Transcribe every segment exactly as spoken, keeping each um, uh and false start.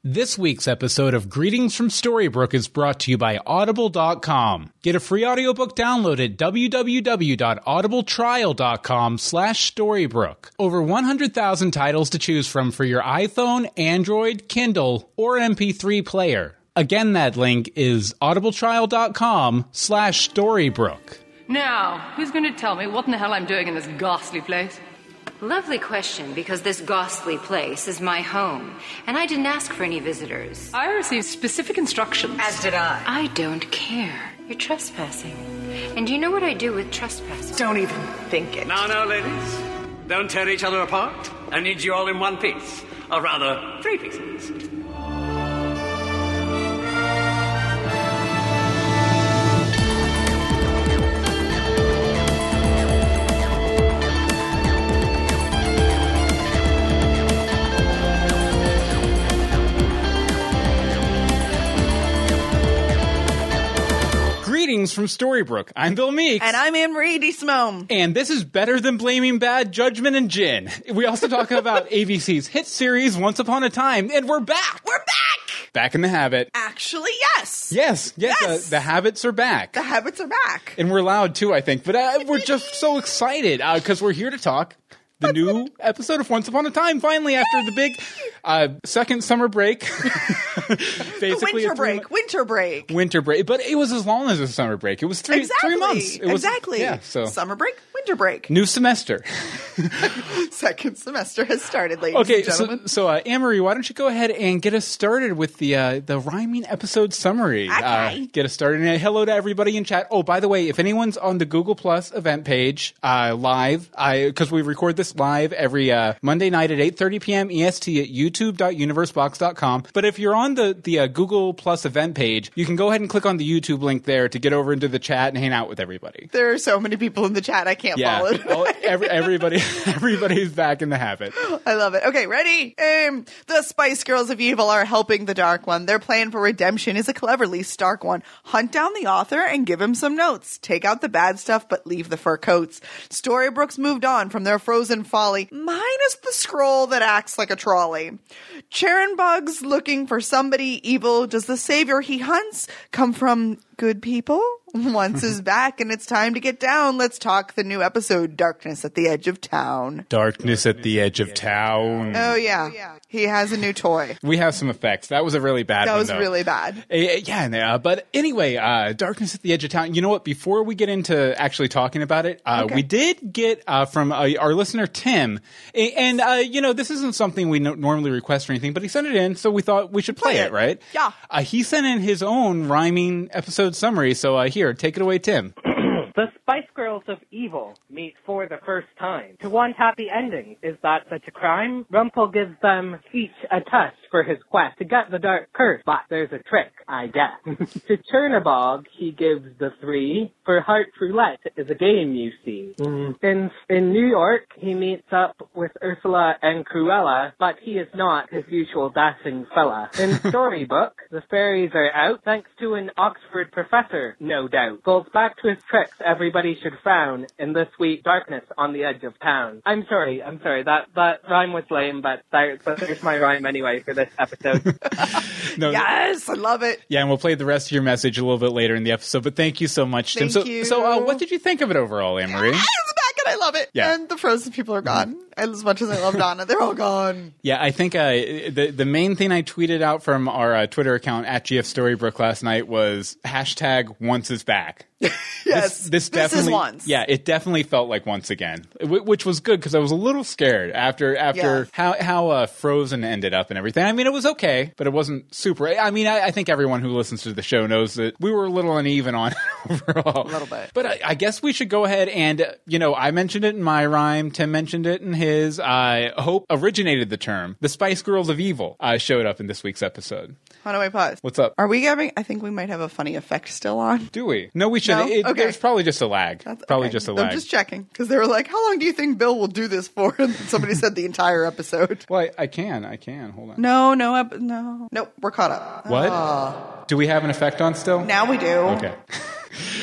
This week's episode of Greetings from Storybrooke is brought to you by Audible dot com. Get a free audiobook download at www.audibletrial.com slash Storybrooke. Over one hundred thousand titles to choose from for your iPhone, Android, Kindle, or M P three player. Again, that link is audibletrial.com slash Storybrooke. Now, who's going to tell me what in the hell I'm doing in this ghastly place? Lovely question, because this ghastly place is my home, and I didn't ask for any visitors. I received specific instructions. As did I. I don't care. You're trespassing. And do you know what I do with trespassing? Don't even think it. Now, now, ladies. Don't tear each other apart. I need you all in one piece. Or rather, three pieces. Greetings from Storybrooke. I'm Bill Meeks. And I'm Anne-Marie DeSimone. And this is better than Blaming Bad, Judgment, and Gin. We also talk about A B C's hit series Once Upon a Time, and we're back! We're back! Back in the habit. Actually, yes. Yes, yes, Yes. The, the habits are back. The habits are back. And we're loud too, I think. But uh, we're just so excited because uh, we're here to talk the new episode of Once Upon a Time, finally, after the big uh, second summer break. Basically, winter a three break. mo- winter break. Winter break. But it was as long as a summer break. It was three, Exactly. three months. It was, exactly. Yeah, so. Summer break, winter break. New semester. Second semester has started, ladies Okay, and gentlemen. so, so uh, Anne-Marie, why don't you go ahead and get us started with the uh, the rhyming episode summary. Okay. Uh, get us started. And hello to everybody in chat. Oh, by the way, if anyone's on the Google Plus event page uh, live, because we record this live every uh, Monday night at eight thirty p.m. E S T at youtube dot universebox dot com. But if you're on the, the uh, Google Plus event page, you can go ahead and click on the YouTube link there to get over into the chat and hang out with everybody. There are so many people in the chat, I can't Yeah, follow it. oh, every, everybody, everybody's back in the habit. I love it. Okay, ready? Um, the Spice Girls of Evil are helping the Dark One. Their plan for redemption is a cleverly stark one. Hunt down the author and give him some notes. Take out the bad stuff, but leave the fur coats. Storybrooke's moved on from their frozen folly, minus the scroll that acts like a trolley. Charon Bug's looking for somebody evil. Does the savior he hunts come from good people? Once is back and it's time to get down. Let's talk the new episode, Darkness at the Edge of Town. Darkness at the edge of town. Oh, yeah. He has a new toy. We have some effects. That was a really bad That one, was though. really bad. Uh, yeah, and, uh, but anyway, uh, Darkness at the Edge of Town. You know what? Before we get into actually talking about it, uh, Okay. we did get uh, from uh, our listener, Tim, a- and, uh, you know, this isn't something we no- normally request or anything, but he sent it in, so we thought we should play, Play it. it. right? Yeah. Uh, he sent in his own rhyming episode summary, so uh, here, take it away, Tim. The Spice Girls of Evil meet for the first time. To want happy endings, is that such a crime? Rumpel gives them each a test for his quest to get the dark curse, but there's a trick, I guess. To Chernabog, he gives the three, for Heart Roulette is a game, you see. Mm. In, in New York, he meets up with Ursula and Cruella, but he is not his usual dashing fella. In Storybook, the fairies are out thanks to an Oxford professor, no doubt. Goes back to his tricks everybody should frown in this week Darkness on the Edge of Town. I'm sorry, I'm sorry, that, that rhyme was lame, but, there, but there's my rhyme anyway for this episode. No, Yes, I love it. Yeah, and we'll play the rest of your message a little bit later in the episode, but thank you so much, Tim. Thank so, you. so uh, what did you think of it overall, Anne-Marie? It's back and I love it. Yeah. And the frozen people are gone. As much as I love Donna, they're all gone. Yeah, I think uh, the the main thing I tweeted out from our uh, Twitter account at G F Storybrooke last night was hashtag Once is back. Yes, this, this definitely, is once. Yeah, it definitely felt like once again, w- which was good because I was a little scared after after Yeah. how how uh, Frozen ended up and everything. I mean, it was okay, but it wasn't super. I mean, I, I think everyone who listens to the show knows that we were a little uneven on it overall. A little bit. But I, I guess we should go ahead and, uh, you know, I mentioned it in my rhyme. Tim mentioned it in his. I hope originated the term. The Spice Girls of Evil uh, showed up in this week's episode. Hold on, wait, pause. What's up? Are we having, I think we might have a funny effect still on. Do we? No, we should. No? It, Okay. There's probably just a lag. That's- probably okay. just a I'm lag. just checking because they were like, how long do you think Bill will do this for? And somebody said the entire episode. Well, I, I can. I can. Hold on. No, no, ep- no. Nope, we're caught up. What? Ah. Do we have an effect on still? Now we do. Okay.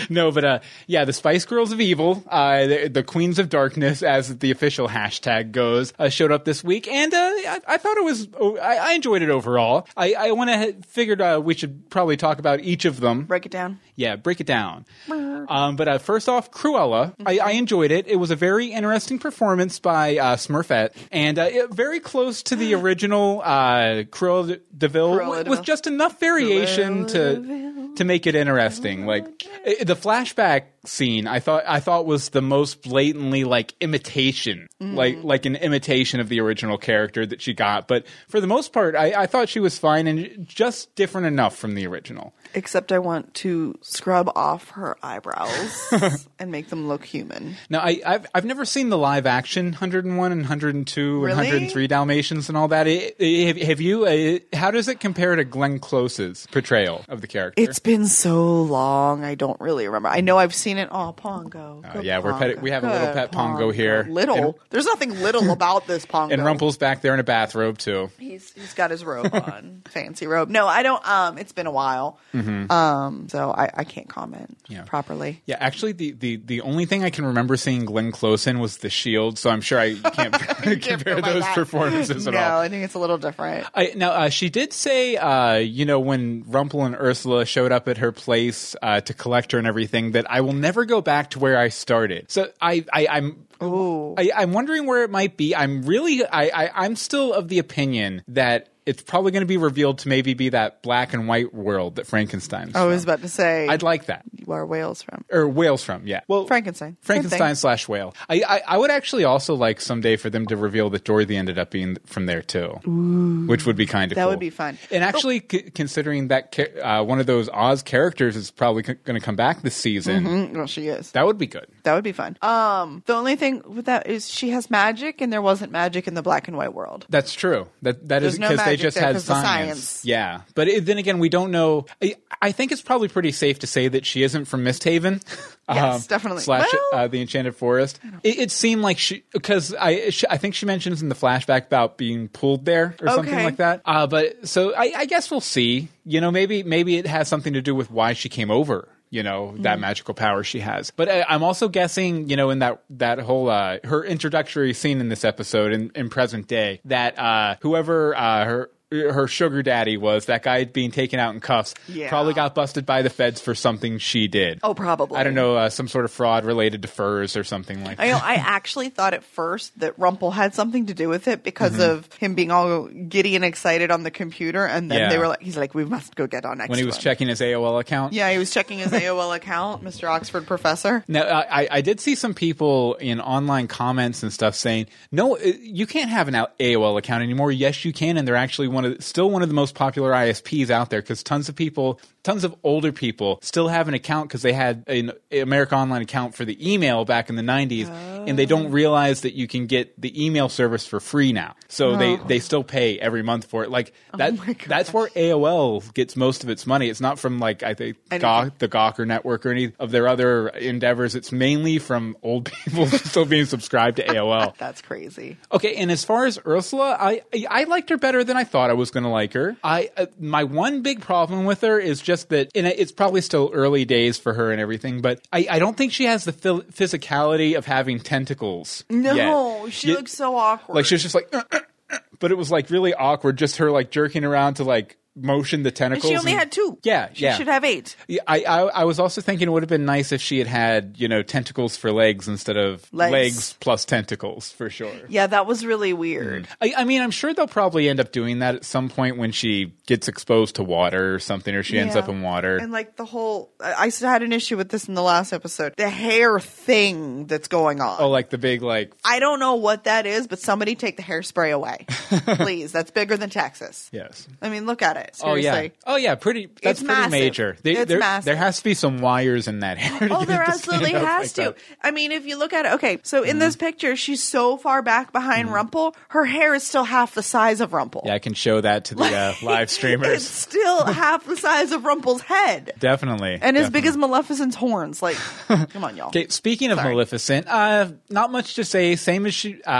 No, but uh, yeah, the Spice Girls of Evil, uh, the, the Queens of Darkness, as the official hashtag goes, uh, showed up this week, and uh, I, I thought it was, oh, I, I enjoyed it overall. I, I went ahead, figured uh, we should probably talk about each of them. Break it down. Yeah, break it down. Um, but uh, first off, Cruella. Mm-hmm. I, I enjoyed it. It was a very interesting performance by uh, Smurfette, and uh, it, very close to the original uh, Cruella de Vil, Cruella de with Vil. just enough variation to to make it interesting. Like it, the flashback scene, I thought I thought was the most blatantly like imitation, mm. like like an imitation of the original character that she got. But for the most part, I, I thought she was fine and just different enough from the original. Except I want to scrub off her eyebrows and make them look human. Now, I, I've I've never seen the live action one oh one and one oh two Really? and one oh three Dalmatians and all that. I- I- Have, have you? Uh, how does it compare to Glenn Close's portrayal of the character? It's been so long, I don't really remember. I know I've seen it. Oh, Pongo. Oh, Good yeah, we're pet- Pongo. we have a little Good pet Pongo here. Little? And- There's nothing little about this Pongo. and Rumple's back there in a bathrobe too. He's he's got his robe on, fancy robe. No, I don't. Um, it's been a while, Mm-hmm. um, so I, I can't comment Yeah. properly. Yeah, actually, the, the, the only thing I can remember seeing Glenn Close in was The Shield, so I'm sure I can't Can't compare feel like those that. performances at no, all. I think it's a little different. I, now, uh, she did say, uh, you know, when Rumple and Ursula showed up at her place uh, to collect her and everything, that I will never go back to where I started. So I, I, I'm, Ooh. I, I'm wondering where it might be. I'm really, I, I, I'm still of the opinion that it's probably going to be revealed to maybe be that black and white world that Frankenstein's I was from. about to say, I'd like that. where are whales from? Or whales from, yeah. Well, Frankenstein. Same Frankenstein thing. slash whale. I, I I would actually also like someday for them to reveal that Dorothy ended up being from there too, Ooh. Which would be kind of That cool. would be fun. And actually, c- considering that ca- uh, one of those Oz characters is probably c- going to come back this season, Mm, well, she is. that would be good. That would be fun. Um, the only thing with that is she has magic, and there wasn't magic in the black and white world. That's true. That that is There's no because they magic just there had 'cause the science. science. Yeah, but it, then again, we don't know. I, I think it's probably pretty safe to say that she isn't from Misthaven. Yes, definitely. Slash Well- uh, the Enchanted Forest. It, it seemed like she, because I, she, I think she mentions in the flashback about being pulled there or something Okay. like that. Uh, but so I, I guess we'll see. You know, maybe maybe it has something to do with why she came over. You know, that Mm. magical power she has. But I, I'm also guessing, you know, in that that whole uh, her introductory scene in this episode in, in present day, that uh, whoever uh, her. her sugar daddy was, that guy being taken out in cuffs, Yeah. probably got busted by the feds for something she did. Oh, probably. I don't know, uh, some sort of fraud related to furs or something like I that. know. I actually thought at first that Rumple had something to do with it because Mm-hmm. of him being all giddy and excited on the computer, and then Yeah. they were like, "He's like, we must go get our next." When he was one." checking his A O L account. Yeah, he was checking his A O L account, Mister Oxford Professor. Now, I, I did see some people in online comments and stuff saying, no, uh, you can't have an A O L account anymore. Yes, you can, and they're actually one of still one of the most popular I S Ps out there because tons of people, tons of older people still have an account because they had an America Online account for the email back in the nineties, and they don't realize that you can get the email service for free now. So they, they still pay every month for it. Like that, that's where A O L gets most of its money. It's not from like I think Gawk, the Gawker network or any of their other endeavors. It's mainly from old people still being subscribed to A O L. That's crazy. Okay, and as far as Ursula, I I liked her better than I thought I was going to like her. I uh, my one big problem with her is just that, and it's probably still early days for her and everything, but I, I don't think she has the phil- physicality of having tentacles. No, yet. she Yet- looks so awkward. like she was just like, uh, uh, uh, but it was like really awkward, just her like jerking around to like motion the And tentacles. she only and- had two. Yeah, she yeah. should have eight. Yeah, I, I I was also thinking it would have been nice if she had had, you know, tentacles for legs instead of Legs. legs plus tentacles for sure. Yeah, that was really weird. I, I mean, I'm sure they'll probably end up doing that at some point when she gets exposed to water or something, or she ends Yeah. up in water. And like the whole, I I had an issue with this in the last episode. The hair thing that's going on. Oh, like the big, like, I don't know what that is, but somebody take the hairspray away, please. That's bigger than Texas. yes. I mean, look at it. Oh, Seriously. yeah. Oh, yeah. Pretty, that's It's pretty massive. major. They, It's there, massive. There has to be some wires in that hair. to Oh, get there it to absolutely stand up has like to. that. I mean, if you look at it, okay, so in this picture, she's so far back behind Rumple, her hair is still half the size of Rumple. Yeah, I can show that to the uh, live It's streamers. still half the size of Rumple's head. Definitely. And as big definitely. as Maleficent's horns. Like, come on, y'all. Okay, speaking of Sorry. Maleficent, uh, not much to say. Same as she, uh,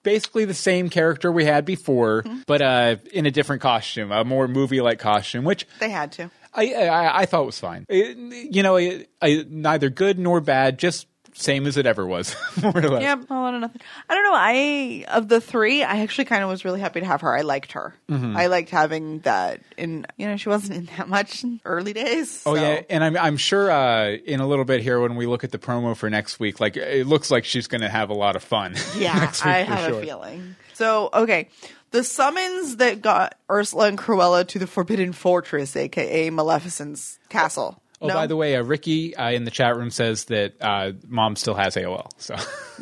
basically the same character we had before, Mm-hmm. but uh, in a different costume, a more movie-like costume, which They had to. I I, I thought was fine. It, you know, I, I, neither good nor bad, just same as it ever was, more or less. Yeah, a lot of nothing. I don't know. I of the three, I actually kind of was really happy to have her. I liked her. Mm-hmm. I liked having that. In you know, she wasn't in that much in early days. Oh so. yeah, and I'm I'm sure uh, in a little bit here when we look at the promo for next week, like it looks like she's going to have a lot of fun. Yeah, next week I for have sure. a feeling. So okay. The summons that got Ursula and Cruella to the Forbidden Fortress, aka Maleficent's castle. Oh, No? by the way, uh, Ricky uh, in the chat room says that uh, Mom still has A O L. So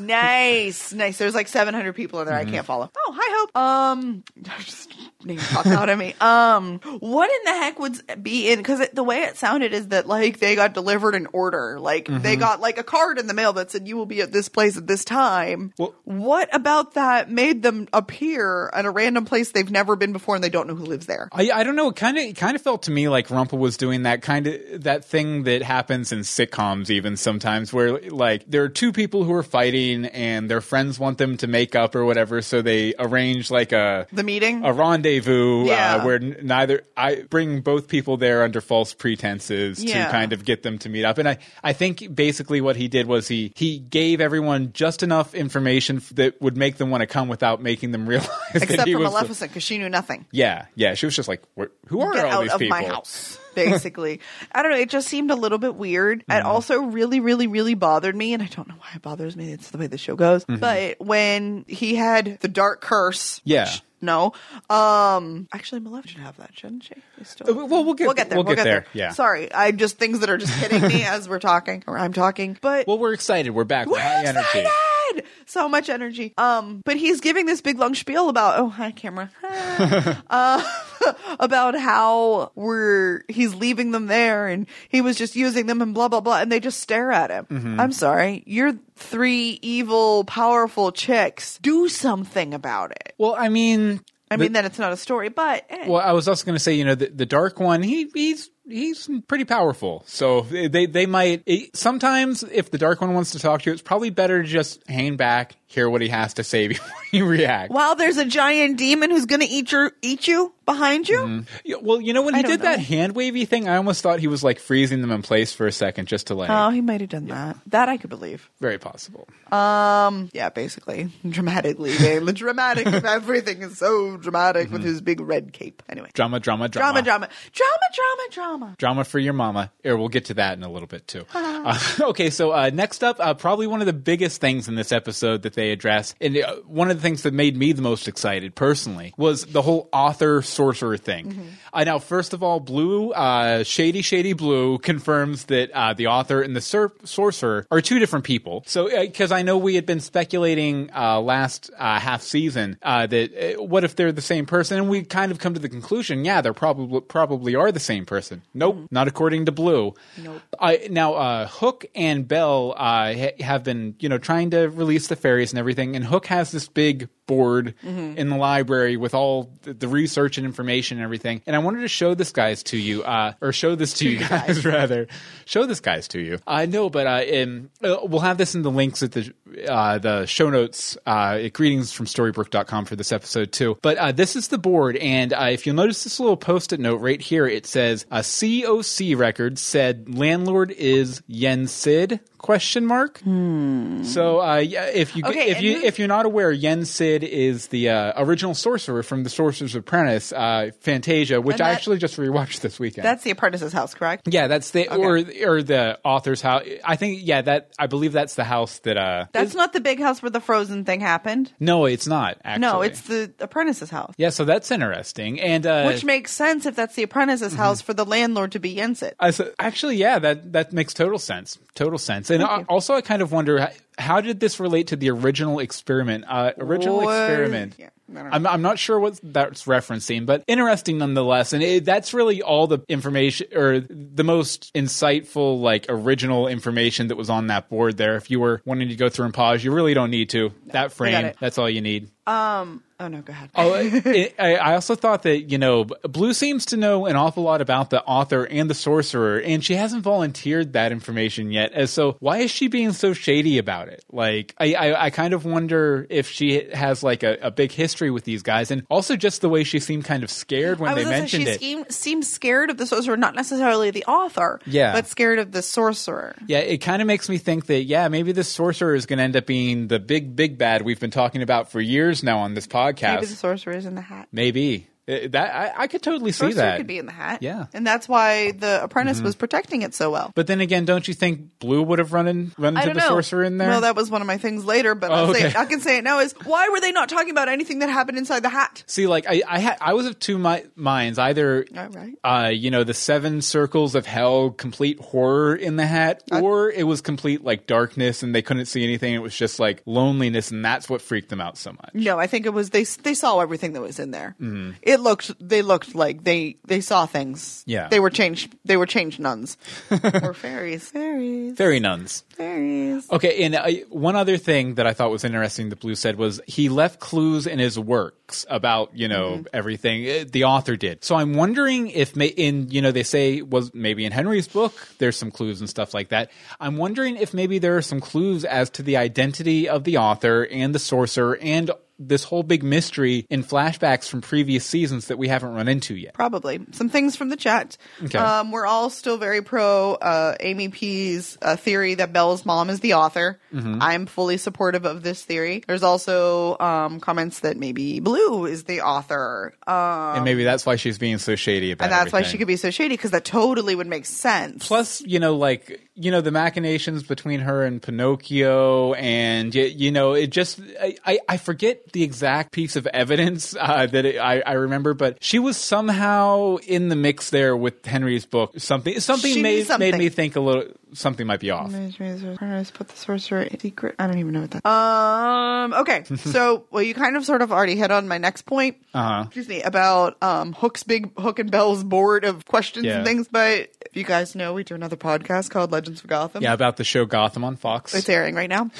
Nice, nice. There's like seven hundred people in there. Mm-hmm. I can't follow. Oh, hi, Hope. Um, just name popped out at me. Um, what in the heck would be in? Because the way it sounded is that like they got delivered an order. Like Mm-hmm. they got like a card in the mail that said you will be at this place at this time. Well- what about that made them appear at a random place they've never been before and they don't know who lives there? I, I don't know. It kind of kind of felt to me like Rumpel was doing that kind of that thing that happens in sitcoms even sometimes, where like there are two people who are fighting and their friends want them to make up or whatever, so they arrange like a The meeting. a rendezvous Yeah. uh, where n- neither I bring both people there under false pretenses Yeah. to kind of get them to meet up. And I, I think basically what he did was he he gave everyone just enough information f- that would make them want to come without making them realize that Except he for was the- Maleficent, because she knew nothing. yeah, yeah. She was just like, "Wh- who are Get all out these of people? my house, basically. I don't know. It just seemed a little bit weird. Mm-hmm. It also really, really, really bothered me, and I don't know why it bothers me. It's the way the show goes. But when he had the dark curse, Mm-hmm. Yeah. which, no, um, actually, Maleficent should have that, shouldn't she? They still- Uh, well, we'll get- we'll get there. we'll get there, yeah. Sorry, I just things that are just hitting me as we're talking or I'm talking. But Well, we're excited. We're back. We're we're high energy. excited! So much energy. Um, but he's giving this big long spiel about oh hi camera, uh, about how we're he's leaving them there and he was just using them and blah blah blah, and they just stare at him. Mm-hmm. I'm sorry, you're three evil, powerful chicks. Do something about it. Well, I mean, I the- mean, then it's not a story, but eh. well, I was also going to say, you know, the, the dark one, he he's he's pretty powerful. So they they might it, sometimes if the dark one wants to talk to you, it's probably better to just hang back, hear what he has to say before you react. while there's a giant demon who's going to eat your eat you behind you. Yeah, well, you know, when I he don't did that know. hand wavy thing, I almost thought he was like freezing them in place for a second just to like. Oh, he might have done that. That I could believe. Very possible. Um, yeah, basically, dramatically, the dramatic of everything is so dramatic with his big red cape. Anyway, Drama, drama, drama, drama. drama, drama, drama, drama. Drama for your mama. Or we'll get to that in a little bit too. uh, okay, so uh, next up, uh, probably one of the biggest things in this episode that they address, and uh, one of the things that made me the most excited personally, was the whole author sorcerer thing. Mm-hmm. I know, first of all, Blue, uh, Shady Shady Blue confirms that uh, the author and the sor- sorcerer are two different people. So, because I know we had been speculating uh, last uh, half season uh, that uh, what if they're the same person, and we kind of come to the conclusion, yeah, they're probably probably are the same person. Nope, not according to Blue. Nope. I, now, uh, Hook and Belle uh, ha- have been, you know, trying to release the fairies and everything, and Hook has this big board in the library with all the, the research and information and everything. And I wanted to show this guys to you, uh, or show this to you guys, rather. Show this guys to you. I know, but uh, in, uh, we'll have this in the links at the uh, the show notes uh, at greetings from storybrooke dot com for this episode too. But uh, this is the board, and uh, if you'll notice this little post-it note right here, it says uh, C O C Records said landlord is Yen Sid? Question mark. So, uh, yeah, if you Okay, if and you who- if you're not aware, Yen Sid is the uh, original sorcerer from The Sorcerer's Apprentice, uh, Fantasia, which And I that- actually just rewatched this weekend. That's the apprentice's house, correct? yeah, that's the or or the author's house. I think yeah, that I believe that's the house that. Uh, That's not the big house where the frozen thing happened. no, it's not. Actually, No, it's the apprentice's house. yeah. So that's interesting, and uh, Which makes sense if that's the apprentice's house for the landlord to be Yensit. I s- actually, yeah, that that makes total sense. Total sense. And uh, also, I kind of wonder how, how did this relate to the original experiment? Uh, original Or- experiment. yeah. I'm, I'm not sure what that's referencing, but interesting nonetheless. And it, that's really all the information or the most insightful, like original information that was on that board there. If you were wanting to go through and pause, you really don't need to. That frame, that's all you need. Um. Oh no, go ahead. oh, it, I, I also thought that, you know, Blue seems to know an awful lot about the author and the sorcerer, and she hasn't volunteered that information yet. And so why is she being so shady about it? Like, I, I, I kind of wonder if she has like a, a big history with these guys, and also just the way she seemed kind of scared when I was they gonna mentioned say, it. she seemed, seemed scared of the sorcerer, not necessarily the author, Yeah. but scared of the sorcerer. Yeah, it kind of makes me think that, yeah, maybe this sorcerer is going to end up being the big, big bad we've been talking about for years now on this podcast. Maybe the sorcerer is in the hat. Maybe. Uh, That I, I could totally see Sorcerer that. could be in the hat. Yeah. And that's why the apprentice was protecting it so well. But then again, don't you think Blue would have run, in, run I into don't the know. sorcerer in there? No, that was one of my things later, but Oh, I'll say okay. it, I can say it now is, why were they not talking about anything that happened inside the hat? See, like I, I, had, I was of two mi- minds. Either, All right. uh, you know, the seven circles of hell, complete horror in the hat, or it was complete like darkness and they couldn't see anything. It was just like loneliness, and that's what freaked them out so much. No, I think it was they they saw everything that was in there. It looked they looked like they they saw things. Yeah. They were changed they were changed nuns. Or fairies. Fairies. Fairy nuns. Fairies. Okay, and uh, one other thing that I thought was interesting that Blue said was he left clues in his works about, you know, Mm-hmm. everything. Uh, The author did. So I'm wondering if may, in, you know, they say was maybe in Henry's book, there's some clues and stuff like that. I'm wondering if maybe there are some clues as to the identity of the author and the sorcerer and this whole big mystery in flashbacks from previous seasons that we haven't run into yet. Probably. Some things from the chat. Okay. Um, we're all still very pro uh, Amy P's uh, theory that Belle's mom is the author. Mm-hmm. I'm fully supportive of this theory. There's also um, comments that maybe Blue is the author. Um, and maybe that's why she's being so shady about it. and that's why she could be so shady, because that totally would make sense. Plus, you know, like, you know, the machinations between her and Pinocchio, and, you, you know, it just, I, I, I forget the exact piece of evidence uh, that it, I, I remember, but she was somehow in the mix there with Henry's book. Something something She knew made, something. made me think a little, something might be off. Put the sorcerer in secret. I don't even know what that. Um. Okay. So, well, you kind of sort of already hit on my next point. Uh-huh. Excuse me, about um Hook's big Hook and Belle's board of questions Yeah. and things. But if you guys know, we do another podcast called Legends of Gotham. Yeah, about the show Gotham on Fox. It's airing right now.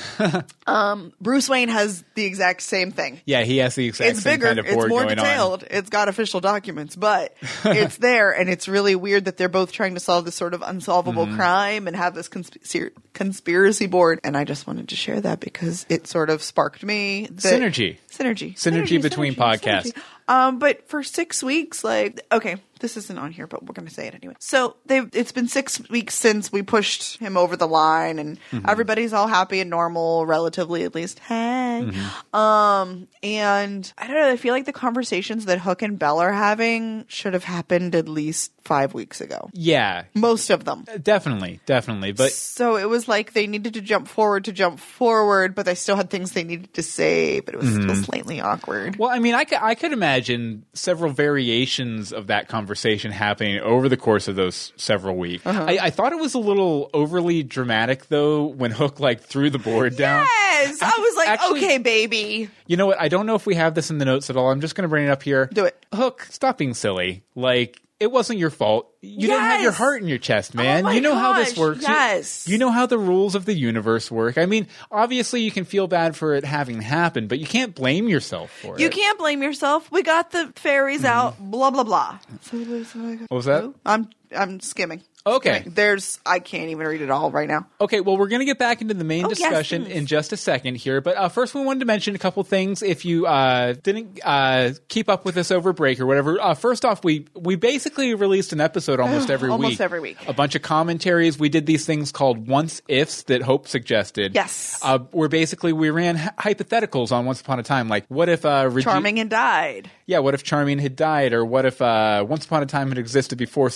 um, Bruce Wayne has the exact same thing. Yeah, he has the exact It's same bigger, kind of it's board more going detailed, it's got official documents, but it's there, and it's really weird that they're both trying to solve this sort of unsolvable Mm-hmm. crime and have this consp- conspiracy board. And I just wanted to share that because it sort of sparked me. on. that- Synergy. Synergy. Synergy between podcasts. synergy. Um, but for six weeks, like, okay, this isn't on here, but we're going to say it anyway. So they've, it's been six weeks since we pushed him over the line, and Mm-hmm. everybody's all happy and normal, relatively at least. Hey. Mm-hmm. Um, and I don't know, I feel like the conversations that Hook and Belle are having should have happened at least five weeks ago. Yeah, Most of them. definitely, definitely. But So it was like they needed to jump forward to jump forward, but they still had things they needed to say, but it was still slightly awkward. well, I mean, I could, I could imagine several variations of that conversation happening over the course of those several weeks. Uh-huh. I, I thought it was a little overly dramatic, though, when Hook like threw the board down. Yes! I was like, Actually- okay, baby. You know what? I don't know if we have this in the notes at all. I'm just going to bring it up here. Do it. Hook, stop being silly. Like, it wasn't your fault. You didn't have your Yes! heart in your chest, man. Oh my you know how this gosh, works. You- yes. You, know how the rules of the universe work. I mean, obviously you can feel bad for it having happened, but you can't blame yourself for You it. can't blame yourself. We got the fairies out, blah, blah, blah. What was that? I'm I'm skimming. Okay. Skimming. There's, I can't even read it all right now. Okay, well, we're going to get back into the main Oh, yes, discussion please. in just a second here. But uh, first, we wanted to mention a couple things. If you uh, didn't uh, keep up with us over break or whatever, uh, first off, we we basically released an episode almost every Almost week. every week. A bunch of commentaries. We did these things called once ifs that Hope suggested. Yes. Uh, where basically we ran hy- hypotheticals on Once Upon a Time. Like, what if uh, Regi- Charming and died. Yeah, what if Charming had died? Or what if uh, Once Upon a Time had existed before social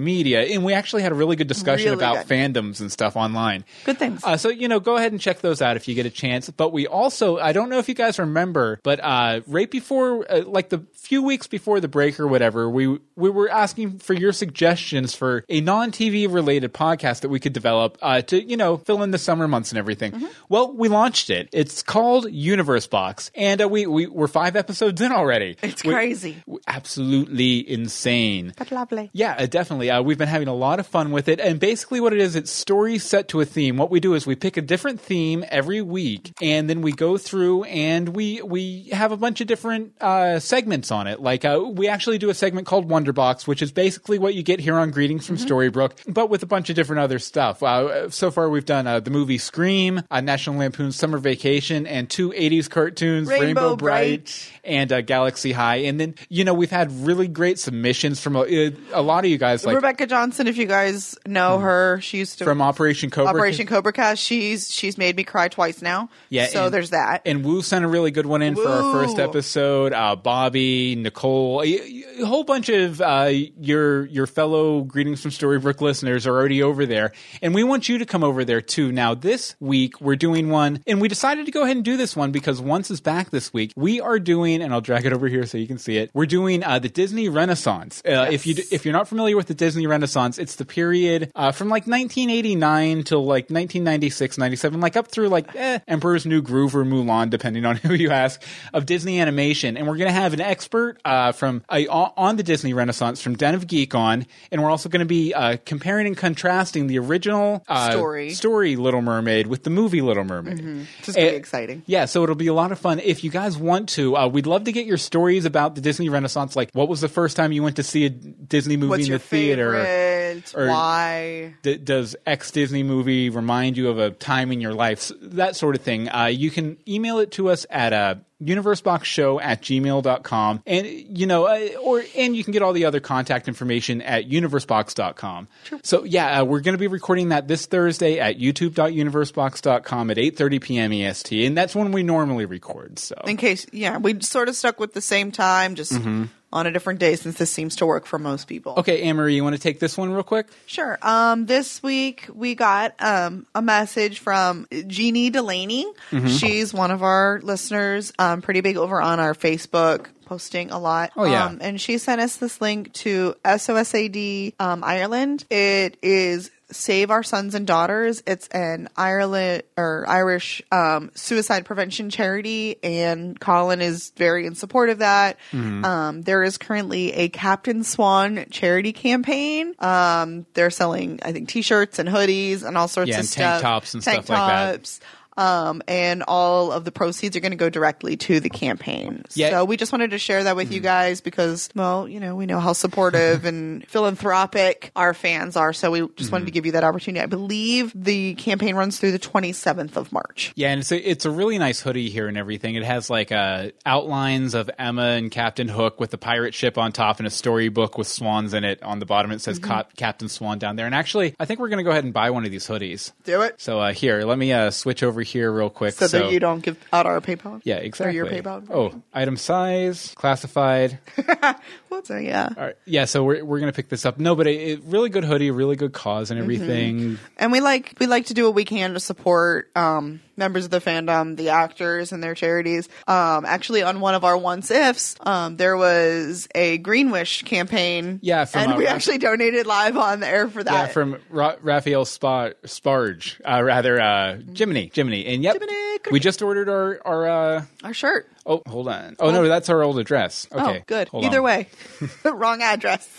media, and we actually had a really good discussion Really about good. fandoms and stuff online. Good things. Uh, so, you know, go ahead and check those out if you get a chance. But we also, I don't know if you guys remember, but uh, right before, uh, like the few weeks before the break or whatever, we we were asking for your suggestions for a non-T V related podcast that we could develop uh, to, you know, fill in the summer months and everything. Mm-hmm. Well, we launched it. It's called Universe Box, and uh, we, we, we're five episodes in already. It's We- crazy. we- absolutely insane. But lovely. Yeah, uh, definitely. Uh, we've been having a lot of fun with it. And basically what it is, it's stories set to a theme. What we do is we pick a different theme every week, and then we go through and we we have a bunch of different uh, segments on it. Like uh, we actually do a segment called Wonderbox, which is basically what you get here on Greetings from Mm-hmm. Storybrooke, but with a bunch of different other stuff. Uh, so far we've done uh, the movie Scream, uh, National Lampoon's Summer Vacation, and two eighties cartoons, Rainbow Rainbow, Bright, Bright. and uh, Galaxy High. And then, you know, we've had really great submissions from a, a lot of you guys. Like Rebecca Johnson, if you guys know her, she used to from Operation Cobra. Operation Cobra Cast. She's she's made me cry twice now. Yeah, so and- there's that. And Wu sent a really good one in for our first Woo. episode. Uh, Bobby, Nicole, a, a whole bunch of uh, your your fellow Greetings from Storybrooke listeners are already over there, and we want you to come over there too. Now this week we're doing one, and we decided to go ahead and do this one because Once is back this week. We are doing, and I'll drag it over here so you can see it. We're doing uh, the Disney Renaissance. Uh, Yes. If you if you're not familiar with the Disney Renaissance, it's the period uh, from like nineteen eighty-nine till like nineteen ninety-six, ninety-seven, like up through like eh, Emperor's New Groove or Mulan, depending on who you ask, of Disney animation. And we're going to have an expert uh, from uh, on the Disney Renaissance from Den of Geek on, and we're also going to be uh, comparing and contrasting the original uh, Story. story Little Mermaid with the movie Little Mermaid. Which is gonna be Eh, exciting. Yeah, so it'll be a lot of fun. If you guys want to, uh, we'd love to get your stories about the Disney Renaissance. Like, what was the first time you went to see a Disney movie What's in your the theater? favorite? or- Why? D- does X Disney movie remind you of a time in your life? S- That sort of thing. Uh, you can email it to us at uh, universeboxshow at gmail dot com. And, you know, uh, or and you can get all the other contact information at universebox dot com. So, yeah, uh, we're going to be recording that this Thursday at youtube dot universebox dot com at eight thirty p.m. E S T. And that's when we normally record. So, In case, yeah, we sort of stuck with the same time, just on a different day since this seems to work for most people. okay, Anne-Marie, you want to take this one real quick? Sure. Um, this week we got um, a message from Jeannie Delaney. Mm-hmm. She's one of our listeners, um, pretty big over on our Facebook, posting a lot. Oh, yeah. Um, and she sent us this link to S O S A D um, Ireland. It is Save Our Sons and Daughters. It's an Ireland or Irish um, suicide prevention charity, and Colin is very in support of that. Mm-hmm. Um, there is currently a Captain Swan charity campaign. Um, they're selling, I think, T-shirts and hoodies and all sorts Yeah, of and tank stuff. tops and Tank stuff like that. tops. Um, and all of the proceeds are going to go directly to the campaign. Yeah. So we just wanted to share that with you guys because, well, you know, we know how supportive and philanthropic our fans are. So we just wanted to give you that opportunity. I believe the campaign runs through the twenty-seventh of March. Yeah, and it's a, it's a really nice hoodie here and everything. It has like uh, outlines of Emma and Captain Hook with the pirate ship on top and a storybook with swans in it on the bottom. It says Cap- Captain Swan down there. And actually, I think we're going to go ahead and buy one of these hoodies. Do it. So uh, here, let me uh, switch over here real quick. So, that you don't give out our PayPal? Yeah, exactly. Or your PayPal? Oh, item size, classified. Well, so yeah. All right. Yeah, so we're we're gonna pick this up. No, but a, a really good hoodie, really good cause and everything. And we like we like to do what we can to support um, members of the fandom, the actors, and their charities. Um, actually, on one of our once ifs, um, there was a Green Wish campaign. Yeah, from, and uh, we Ra- actually donated live on the air for that. Yeah, from Ra- Raphael Spa- Sparge, uh, rather uh, Jiminy, Jiminy, and yep, Jiminy, we just ordered our our. Uh, our shirt. oh, hold on. Oh no, that's our old address. Okay, Oh, good. Hold Either on. way, wrong address.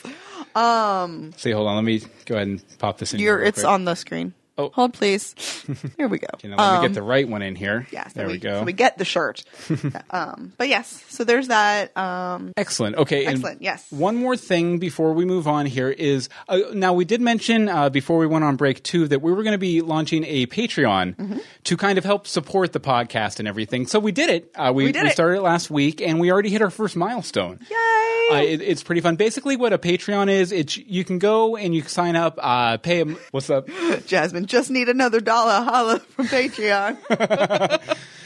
Um, See, hold on. Let me go ahead and pop this in. you're here real it's quick. on the screen. Oh. Hold please. Here we go. Okay, now let me Um, get the right one in here. Yeah, so there we, we, go. So we get the shirt. um, but yes, so there's that. Um, Excellent. Okay. and Excellent, yes. One more thing before we move on here is uh, now we did mention uh, before we went on break too that we were going to be launching a Patreon Mm-hmm. to kind of help support the podcast and everything. So we did it. Uh, we We did it. started it last week and we already hit our first milestone. yay! Uh, it, it's pretty fun. Basically, what a Patreon is, it's you can go and you can sign up, uh, pay. A, what's up? Jasmine, just need another dollar. Holla from Patreon.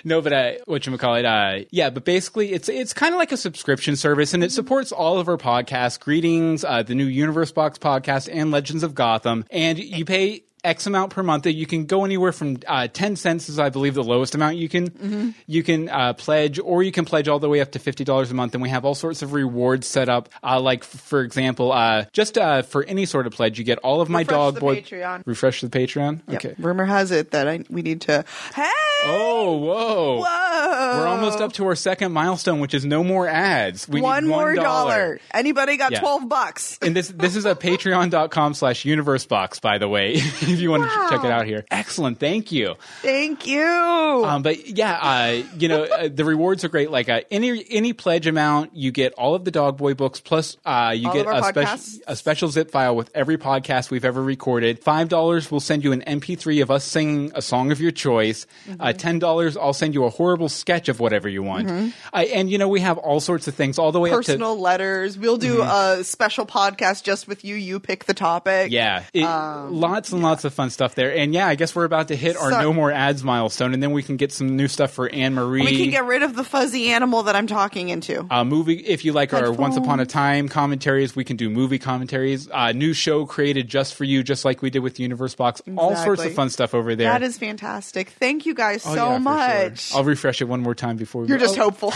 No, but uh, whatchamacallit, uh, yeah, but basically it's it's kind of like a subscription service, and it supports all of our podcasts, Greetings, uh, the new Universe Box podcast, and Legends of Gotham, and you pay X amount per month that you can go anywhere from uh, ten cents is, I believe, the lowest amount you can mm-hmm. you can uh, pledge, or you can pledge all the way up to fifty dollars a month. And we have all sorts of rewards set up. Uh, like, f- for example, uh, just uh, for any sort of pledge, you get all of my Refresh dog the boy. Patreon. Refresh the Patreon. Yep. Okay. Rumor has it that I we need to. Hey. Oh, whoa. Whoa. We're almost up to our second milestone, which is no more ads. We one need more one dollar. dollar. Anybody got Yeah. twelve bucks? And this this is a patreon.com slash universe box, by the way, if you want Wow. to check it out here. Excellent. Thank you. Thank you. Um, but yeah, uh, you know, uh, the rewards are great. Like uh, any any pledge amount, you get all of the Dog Boy books, plus uh, you All get of our a, speci- podcasts. a special zip file with every podcast we've ever recorded. Five dollars will send you an M P three of us singing a song of your choice. Mm-hmm. Uh, Ten dollars, I'll send you a horrible sketch of whatever you want. Mm-hmm. Uh, and you know, we have all sorts of things, all the way Personal up to letters. We'll do a special podcast just with you. You pick the topic. yeah, it, lots and lots of fun stuff there. And yeah, I guess we're about to hit our So- no more ads milestone, and then we can get some new stuff for Anne Marie. We can get rid of the fuzzy animal that I'm talking into. Uh, movie, if you like our Headphones. Once Upon a Time commentaries, we can do movie commentaries. Uh, new show created just for you, just like we did with Universe Box. All sorts Exactly. of fun stuff over there. That is fantastic. Thank you guys Oh, so yeah, for much. sure. I'll refresh it one more time before we You're go. just Oh, hopeful.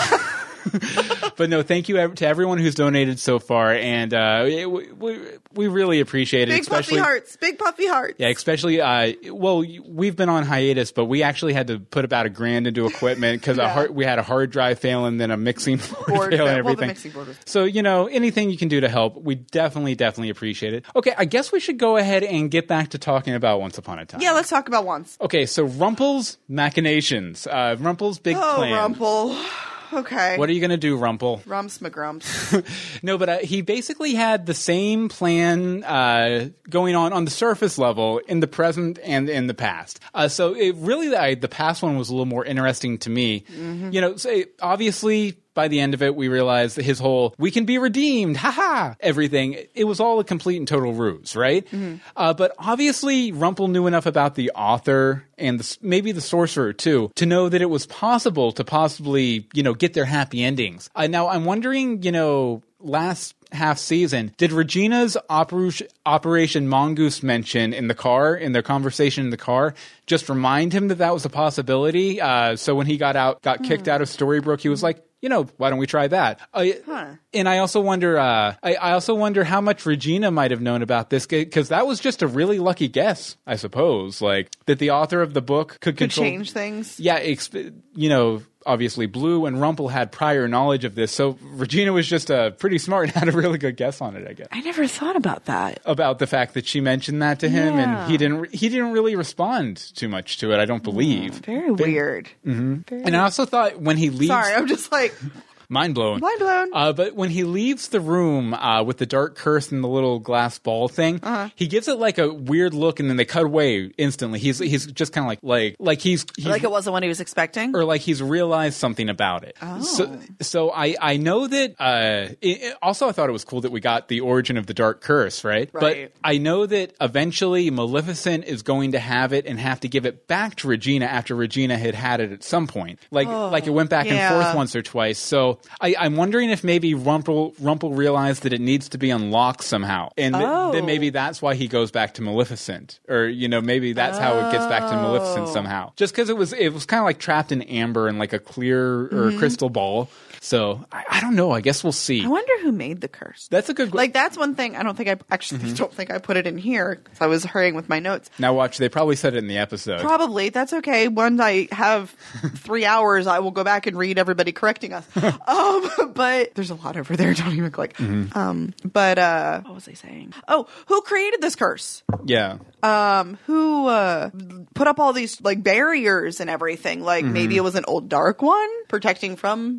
But no, thank you ev- to everyone who's donated so far, and uh, it, we, we we really appreciate it. Big especially, puffy hearts. Big puffy hearts. Yeah, especially, uh, well, we've been on hiatus, but we actually had to put about a grand into equipment because Yeah. we had a hard drive fail and then a mixing board, Board fail and fail. Well, the everything. mixing board was- So, you know, anything you can do to help, we definitely, definitely appreciate it. Okay, I guess we should go ahead and get back to talking about Once Upon a Time. Yeah, let's talk about once. Okay, so Rumple's machinations. Uh, Rumple's big Oh, plan. Rumple. Okay. What are you going to do, Rumple? Rumps McGrumps. No, but uh, he basically had the same plan uh, going on on the surface level in the present and in the past. Uh, so it really, I, the past one was a little more interesting to me. Mm-hmm. You know, so obviously by the end of it, we realized that his whole "we can be redeemed," haha, everything, it was all a complete and total ruse, right? Mm-hmm. Uh, but obviously, Rumple knew enough about the author and the, maybe the sorcerer too to know that it was possible to possibly, you know, get their happy endings. Uh, now, I'm wondering, you know, last half season, did Regina's Operation, Operation Mongoose mention in the car, in their conversation in the car, just remind him that that was a possibility? Uh, so when he got out, got kicked out of Storybrooke, he was like, you know, why don't we try that? Uh, Huh. And I also wonder, uh, I, I also wonder how much Regina might have known about this, because that was just a really lucky guess, I suppose, like that the author of the book could, Could control, change things. Yeah, exp- you know, obviously Blue and Rumple had prior knowledge of this, so Regina was just uh, pretty smart and had a really good guess on it, I guess, I never thought about that. about the fact that she mentioned that to him, Yeah. and he didn't. Re- he didn't really respond too much to it, I don't believe. Very weird. Very And I also thought when he leaves, Sorry, I'm just like, mind blown. mind blown. Uh, but when he leaves the room uh, with the dark curse and the little glass ball thing, Uh-huh. he gives it like a weird look, and then they cut away instantly. He's he's just kind of like like like he's, he's like it wasn't what he was expecting. or like he's realized something about it. Oh. So so I I know that. Uh, it, it- also, I thought it was cool that we got the origin of the dark curse, right? Right. But I know that eventually Maleficent is going to have it and have to give it back to Regina after Regina had had it at some point. Like like it went back yeah. and forth once or twice. So I, I'm wondering if maybe Rumple Rumple realized that it needs to be unlocked somehow, and th- Oh. then maybe that's why he goes back to Maleficent, or you know maybe that's how it gets back to Maleficent Oh. somehow. Just because it was it was kind of like trapped in amber and like a clear or crystal ball. So I, I don't know. I guess we'll see. I wonder who made the curse. That's a good. Like that's one thing. I don't think I actually don't think I put it in here because I was hurrying with my notes. Now watch. They probably said it in the episode. Probably that's okay. Once I have three hours, I will go back and read everybody correcting us. um, but there's a lot over there. Don't even click. Mm-hmm. Um, but uh, what was I saying? Oh, who created this curse? Yeah. Um, who uh, put up all these like barriers and everything? Like maybe it was an old dark one protecting from dark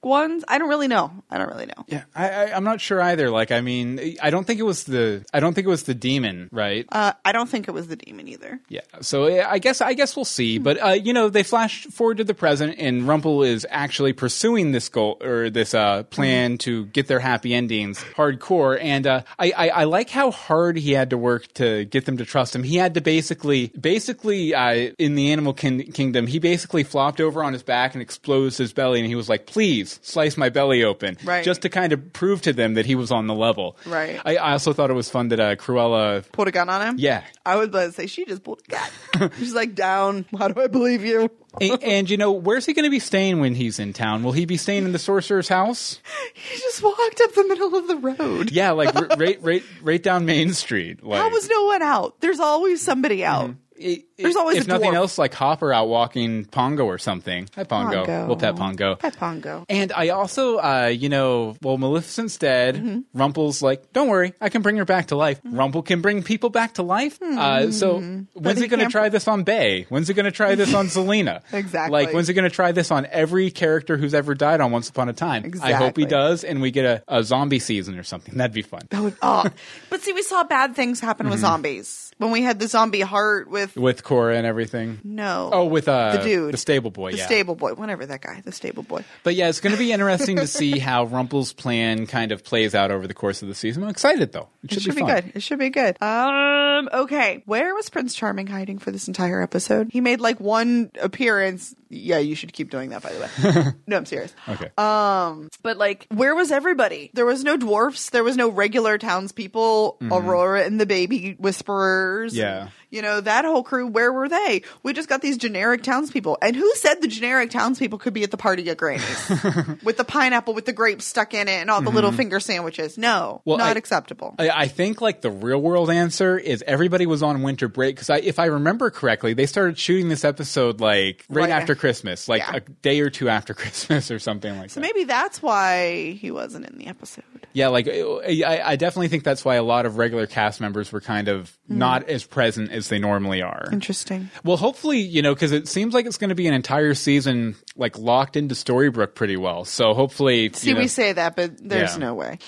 ones. I don't really know. I don't really know. Yeah, I, I, I'm not sure either. Like, I mean, I don't think it was the I don't think it was the demon, right? Uh, I don't think it was the demon either. Yeah. So yeah, I guess I guess we'll see. But uh, you know, they flash forward to the present, and Rumple is actually pursuing this goal or this uh, plan mm-hmm. to get their happy endings hardcore. And uh, I, I I like how hard he had to work to get them to trust him. He had to basically basically uh, in the animal kin- kingdom, he basically flopped over on his back and exposed his belly, and he was like, "Please slice my belly open," right. just to kind of prove to them that he was on the level. Right. I, I also thought it was fun that uh, Cruella pulled a gun on him. Yeah. I was about to say she just pulled a gun. She's like, down. How do I believe you? and, and you know, where's he going to be staying when he's in town? Will he be staying in the sorcerer's house? He just walked up the middle of the road. Yeah, like r- right, right, right down Main Street. Like, how was no one out? There's always somebody out. Mm-hmm. It, There's always if a nothing dwarf. else, like Hopper out walking Pongo or something. Hi, Pongo. Pongo. We'll pet Pongo. Pet Pongo. And I also, uh, you know, well, Maleficent's dead. Mm-hmm. Rumple's like, don't worry, I can bring her back to life. Mm-hmm. Rumple can bring people back to life. Mm-hmm. Uh, so when's he, he going to try this on Bae? When's he going to try this on Selena? Exactly. Like, when's he going to try this on every character who's ever died on Once Upon a Time? Exactly. I hope he does, and we get a, a zombie season or something. That'd be fun. That would, oh. But see, we saw bad things happen mm-hmm. with zombies. When we had the zombie heart with... With Cora and everything. No. Oh, with uh, the dude. The stable boy, the yeah. The stable boy. Whatever that guy. The stable boy. But yeah, it's going to be interesting to see how Rumple's plan kind of plays out over the course of the season. I'm excited, though. It should, it should be, be fun. good. It should be good. Um. Okay. Where was Prince Charming hiding for this entire episode? He made like one appearance. Yeah, you should keep doing that, by the way. No, I'm serious. Okay. Um. But like, where was everybody? There was no dwarfs. There was no regular townspeople. Mm-hmm. Aurora and the baby whisperers. Yeah. And, you know, that whole crew, where were they? We just got these generic townspeople. And who said the generic townspeople could be at the party at Granny's? With the pineapple with the grapes stuck in it and all the mm-hmm. little finger sandwiches. No, well, not I, acceptable. I, I think like the real world answer is everybody was on winter break. Because if I remember correctly, they started shooting this episode like right, right after Christmas. Like yeah. a day or two after Christmas or something like so that. So maybe that's why he wasn't in the episode. Yeah, like I, I definitely think that's why a lot of regular cast members were kind of mm. not as present as they normally are. Interesting. Well, hopefully, you know, because it seems like it's going to be an entire season like locked into Storybrooke pretty well. So hopefully, see, you know, we say that, but there's yeah. no way.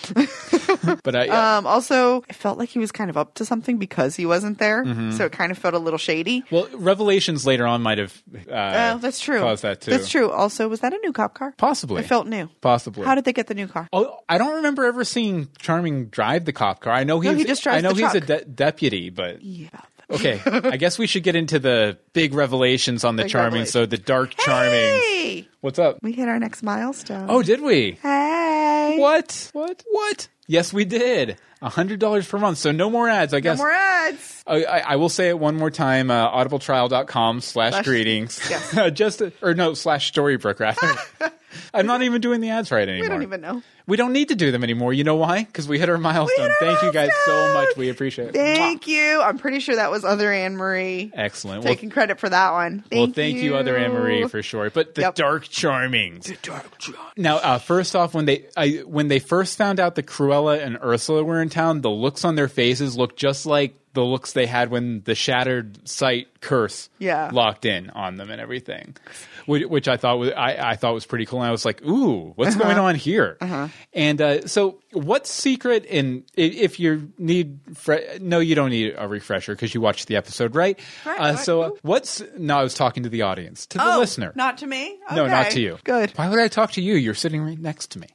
But I, yeah. um, also, I felt like he was kind of up to something because he wasn't there, mm-hmm. so it kind of felt a little shady. Well, revelations later on might have uh, oh, that's true. caused that too. That's true. Also, was that a new cop car? Possibly. It felt new. Possibly. How did they get the new car? Oh, I don't remember ever seeing Charming drive the cop car. I know he's. No, he just drives I know the he's truck. a de- deputy, but yeah. Okay, I guess we should get into the big revelations on the big Charming. revelation. So the Dark Charming. Hey! What's up? We hit our next milestone. Oh, did we? Hey! What? What? What? Yes, we did. one hundred dollars per month. So no more ads, I guess. No more ads. I, I, I will say it one more time. Uh, audibletrial.com slash slash greetings. Yes. Just, or no, slash Storybrooke, rather. I'm not even doing the ads right anymore. We don't even know. We don't need to do them anymore. You know why? Because we hit our milestone. Hit our Thank milestone. you guys so much. We appreciate it. Thank Mwah. you. I'm pretty sure that was other Anne Marie. Excellent. Taking well, credit for that one. Thank well, thank you. you, other Anne Marie, for sure. But the yep. Dark Charmings. The Dark Charmings. Now, uh, first off, when they I, when they first found out that Cruella and Ursula were in town, the looks on their faces looked just like the looks they had when the Shattered Sight curse yeah. locked in on them and everything, which, which I thought was I, I thought was pretty cool. And I was like, "Ooh, what's uh-huh. going on here?" Uh-huh. And uh, so, what secret? And if you need, fre- no, you don't need a refresher because you watched the episode, right? Right. Uh, so, uh, what's? No, I was talking to the audience, to the oh, listener, not to me. Okay. No, not to you. Good. Why would I talk to you? You're sitting right next to me.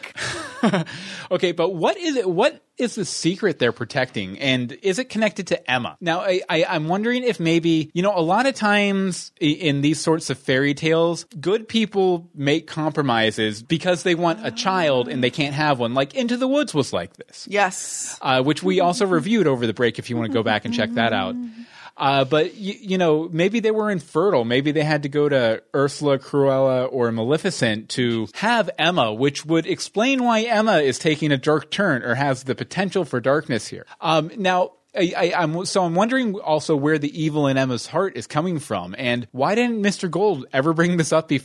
Think. Okay, but what is it? What is the secret they're protecting, and is it connected to Emma? Now, I, I, I'm wondering if maybe, you know, a lot of times in these sorts of fairy tales, good people make compromises because they want a child and they can't have one. Like Into the Woods was like this. Yes. Uh, which we also reviewed over the break if you want to go back and check that out. Uh, but, you, you know, maybe they were infertile. Maybe they had to go to Ursula, Cruella, or Maleficent to have Emma, which would explain why Emma is taking a dark turn or has the potential for darkness here. Um, now, I, I, I'm so I'm wondering also where the evil in Emma's heart is coming from, and why didn't Mister Gold ever bring this up before?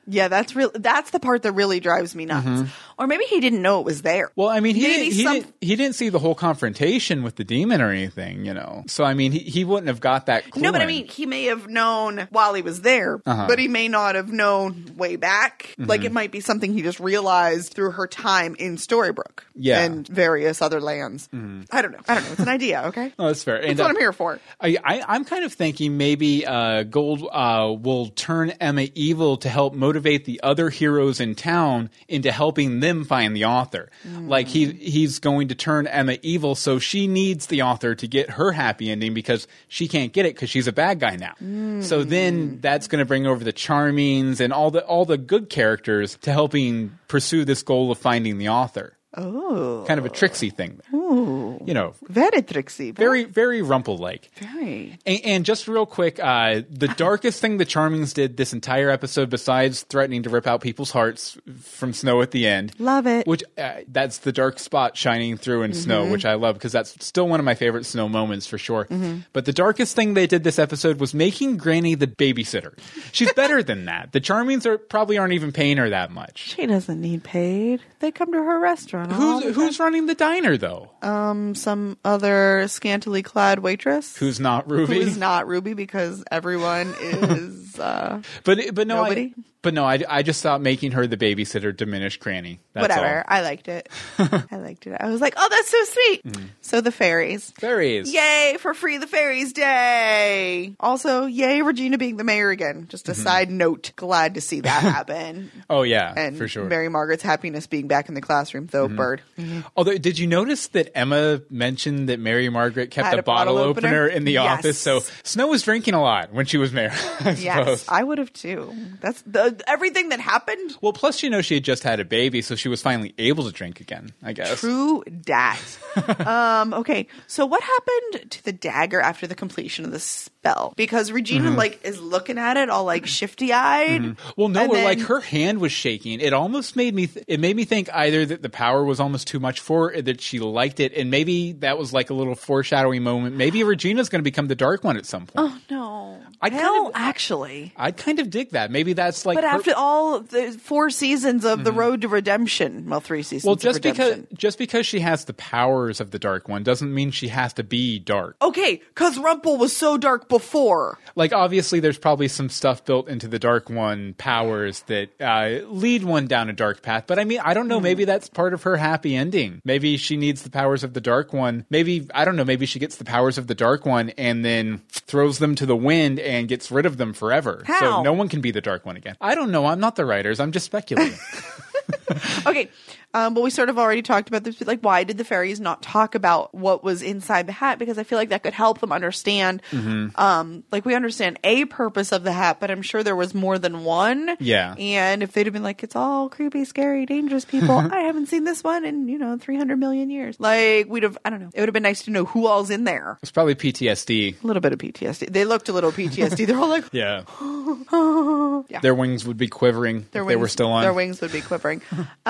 Yeah, that's real. That's the part that really drives me nuts. Mm-hmm. Or maybe he didn't know it was there. Well, I mean, he Maybe didn't, he, some- didn't, he didn't see the whole confrontation with the demon or anything, you know. So, I mean, he, he wouldn't have got that clue. No, but I in. mean, he may have known while he was there, Uh-huh. but he may not have known way back. Mm-hmm. Like, it might be something he just realized through her time in Storybrooke. Yeah. And various other lands. I don't know. I don't know. It's an idea, okay? Oh, that's fair. That's And, what uh, I'm here for. I, I, I'm kind of thinking maybe uh, Gold uh, will turn Emma evil to help motivate the other heroes in town into helping them find the author. Mm. Like he he's going to turn Emma evil, so she needs the author to get her happy ending because she can't get it because she's a bad guy now. Mm. So then that's going to bring over the Charmings and all the all the good characters to helping pursue this goal of finding the author. Oh. Kind of a tricksy thing. Ooh. You know, Very tricksy. very very Rumple-like. Very. And, and just real quick, uh, the darkest thing the Charmings did this entire episode, besides threatening to rip out people's hearts from Snow at the end, Love it. which uh, that's the dark spot shining through in Snow, Mm-hmm. which I love because that's still one of my favorite Snow moments for sure. But the darkest thing they did this episode was making Granny the babysitter. She's better than that. The Charmings are probably aren't even paying her that much. She doesn't need paid. They come to her restaurant. all the Who's who's running the diner though? Um, some other scantily clad waitress. Who's not Ruby? Who is not Ruby because everyone is uh, But but no, Nobody? I, but no, I, I just thought making her the babysitter diminished Granny. That's whatever. all. I liked it. I liked it. I was like, oh, that's so sweet. So the fairies. Fairies. Yay for Free the Fairies Day. Also, yay Regina being the mayor again. Just a side note. Glad to see that happen. Oh yeah, And for sure. Mary Margaret's happiness being back in the classroom, though, bird. Although, did you notice that Emma mentioned that Mary Margaret kept Had a, a bottle bottle opener, opener? in the Yes. office? So Snow was drinking a lot when she was mayor. I Yes, suppose. I would have too. That's the everything that happened. Well, plus you know she had just had a baby, so she was finally able to drink again. I guess. True dat. um, okay, so what happened to the dagger after the completion of the spell? Because Regina Mm-hmm. like is looking at it all like shifty eyed. Well, no, And where like then- her hand was shaking. It almost made me. Th- it made me think either that the power was almost too much for her, or that she liked it, and maybe that was like a little foreshadowing moment. Maybe Regina's going to become the Dark One at some point. Oh no! I'd Hell, kind of- actually. I'd kind of dig that. Maybe that's like. But her- after all the four seasons of the Road to Redemption, well, three seasons. well, of just because redemption. just because she has the powers of the Dark One doesn't mean she has to be dark. Okay, because Rumple was so dark before. Like, obviously, there's probably some stuff built into the Dark One powers that uh, lead one down a dark path. But I mean, I don't know. Maybe that's part of her happy ending. Maybe she needs the powers of the Dark One. Maybe, I don't know, maybe she gets the powers of the Dark One and then throws them to the wind and gets rid of them forever. How? So no one can be the Dark One again. I don't know. I'm not the writers. I'm just speculating. Okay, um, but we sort of already talked about this. Like, why did the fairies not talk about what was inside the hat? Because I feel like that could help them understand. Mm-hmm. Um, like, we understand a purpose of the hat, but I'm sure there was more than one. Yeah. And if they'd have been like, it's all creepy, scary, dangerous people, I haven't seen this one in, you know, three hundred million years. Like, we'd have, I don't know. It would have been nice to know who all's in there. It's probably P T S D. A little bit of P T S D. They looked a little P T S D. They're all like, Yeah. yeah. Their wings would be quivering Their if wings, they were still on. Their wings would be quivering.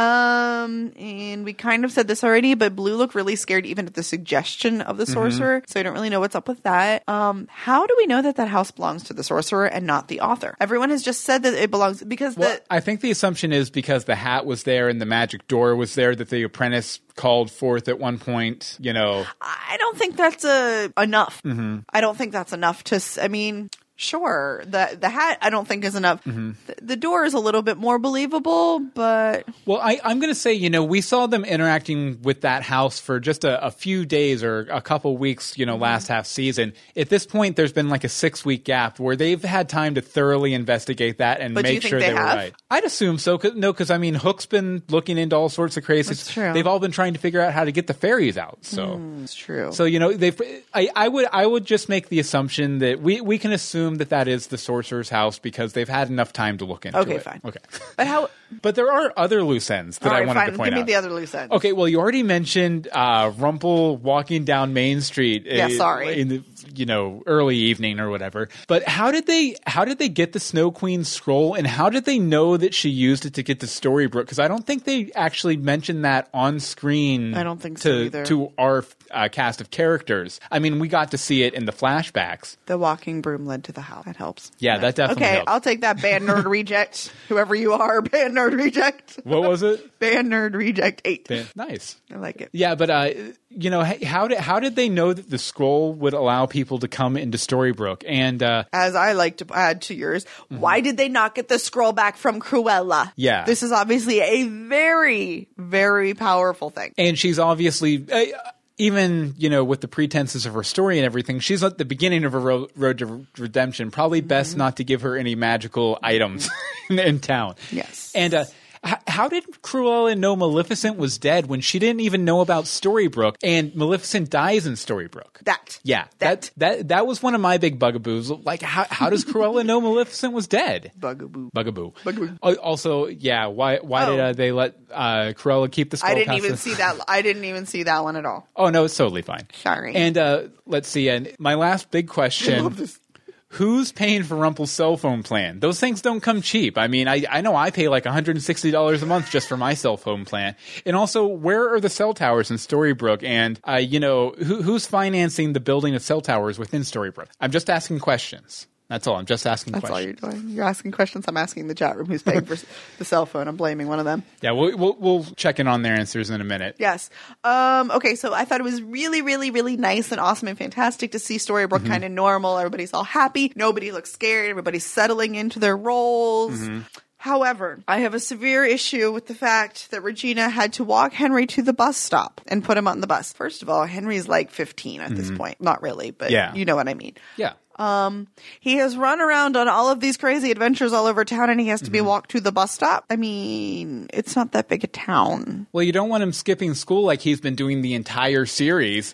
um, and we kind of said this already, but Blue looked really scared even at the suggestion of the Mm-hmm. sorcerer. So I don't really know what's up with that. Um, how do we know that that house belongs to the sorcerer and not the author? Everyone has just said that it belongs because Well, the I think the assumption is because the hat was there and the magic door was there that the apprentice called forth at one point, you know. I don't think that's uh, enough. Mm-hmm. I don't think that's enough to. s- I mean. Sure, the the hat I don't think is enough. Mm-hmm. The, the door is a little bit more believable, but Well, I, I'm going to say, you know, we saw them interacting with that house for just a, a few days or a couple weeks, you know, Mm-hmm. last half season. At this point, there's been like a six week gap where they've had time to thoroughly investigate that and But do you make think sure they they, were have? right. I'd assume so. Cause, no, because I mean, Hook's been looking into all sorts of crazy. That's true. They've all been trying to figure out how to get the fairies out. So. it's true. So you know they've. I, I would I would just make the assumption that we, we can assume that that is the sorcerer's house because they've had enough time to look into Okay, it. fine. Okay. But how But there are other loose ends that All right, I wanted fine. to point Give me out. the other loose end. Okay, well, you already mentioned uh, Rumple walking down Main Street. Yeah, uh, sorry. In the you know early evening or whatever. But how did they how did they get the Snow Queen scroll, and how did they know that she used it to get to Storybrooke? Because I don't think they actually mentioned that on screen. I don't think so to, either. To our uh, cast of characters. I mean, we got to see it in the flashbacks. The walking broom led to the house. That helps. Yeah, that definitely Okay, helps. I'll take that band nerd reject. Whoever you are, band nerd reject. What was it? Band nerd reject eight. Nice. I like it. Yeah, but uh, you know, h- how did how did they know that the scroll would allow people to come into Storybrooke? And uh, As I like to add to yours, why did they not get the scroll back from Cruella? Yeah. This is obviously a very, very powerful thing. and she's obviously. Uh, Even, you know, with the pretenses of her story and everything, she's at the beginning of her ro- road to redemption. Probably best not to give her any magical items in, in town. Yes. And uh, h- how did Cruella know Maleficent was dead when she didn't even know about Storybrooke, and Maleficent dies in Storybrooke? That. Yeah, That. that that that was one of my big bugaboos. Like, how how does Cruella know Maleficent was dead? Bugaboo. Bugaboo. Bugaboo. Uh, Also, yeah, why why Oh. did uh, they let uh, Cruella keep the skull? I didn't past even the- see that. I didn't even see that one at all. Oh no, it's totally fine. Sorry. And uh, let's see. And my last big question: who's paying for Rumple's cell phone plan? Those things don't come cheap. I mean, I, I know I pay like one hundred sixty dollars a month just for my cell phone plan. And also, where are the cell towers in Storybrooke? And uh, you know, who, who's financing the building of cell towers within Storybrooke? I'm just asking questions. That's all. I'm just asking That's all questions. you're doing. You're asking questions. I'm asking the chat room who's paying for the cell phone. I'm blaming one of them. Yeah, we'll, we'll we'll check in on their answers in a minute. Yes. Um, okay, so I thought it was really, really, really nice and awesome and fantastic to see Storybrooke Mm-hmm. kind of normal. Everybody's all happy. Nobody looks scared. Everybody's settling into their roles. Mm-hmm. However, I have a severe issue with the fact that Regina had to walk Henry to the bus stop and put him on the bus. First of all, Henry's like fifteen at this point. Not really, but Mm-hmm. Yeah. you know what I mean. Yeah. Um, he has run around on all of these crazy adventures all over town, and he has to Mm-hmm. be walked to the bus stop. I mean, it's not that big a town. Well, you don't want him skipping school like he's been doing the entire series.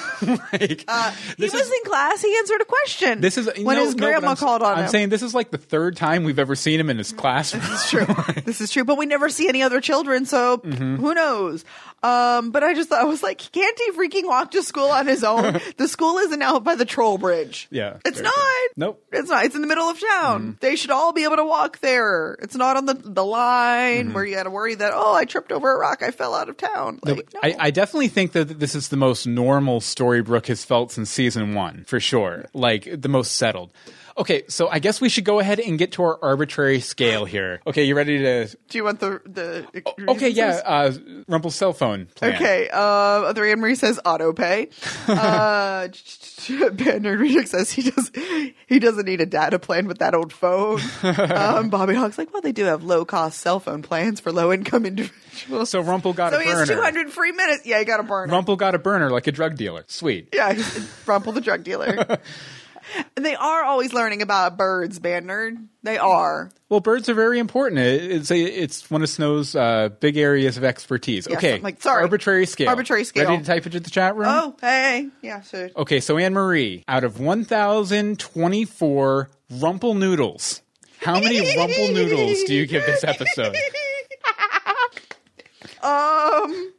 like, Uh, he this was is- in class. He answered a question. This is when no, his no, but grandma I'm, called on I'm him. saying this is like the third time we've ever seen him in his classroom. It's true. This is true. But we never see any other children, so Mm-hmm. who knows? Um, but I just thought, I was like, can't he freaking walk to school on his own? The school isn't out by the troll bridge. Yeah, It's very not. good. Nope. It's not. It's in the middle of town. Mm-hmm. They should all be able to walk there. It's not on the, the line Mm-hmm. where you got to worry that, oh, I tripped over a rock. I fell out of town. No, Like, but no. I, I definitely think that this is the most normal Storybrooke has felt since season one, for sure. Like, the most settled. Okay, so I guess we should go ahead and get to our arbitrary scale here. Okay, you ready to... Do you want the... the Okay, yeah, uh, Rumple's cell phone plan. Okay, uh, other Anne Marie says auto pay. Uh, Bad Nerd Reject says he does he doesn't need a data plan with that old phone. Um, Bobby Hawk's like, well, they do have low cost cell phone plans for low income individuals. So Rumple got so a he has burner. two hundred free minutes. Yeah, he got a burner. Rumple got a burner like a drug dealer. Sweet. Yeah, he's Rumple the drug dealer. And they are always learning about birds, Bad Nerd. They are. Well, birds are very important. It- It's a, it's one of Snow's uh, big areas of expertise. Yes, okay, I'm like, sorry. arbitrary scale. Arbitrary scale. Ready to type it to the chat room? Oh, hey. Yeah, so. Okay, so Anne Marie, out of one thousand twenty-four Rumple noodles, how many Rumple noodles do you give this episode? Um,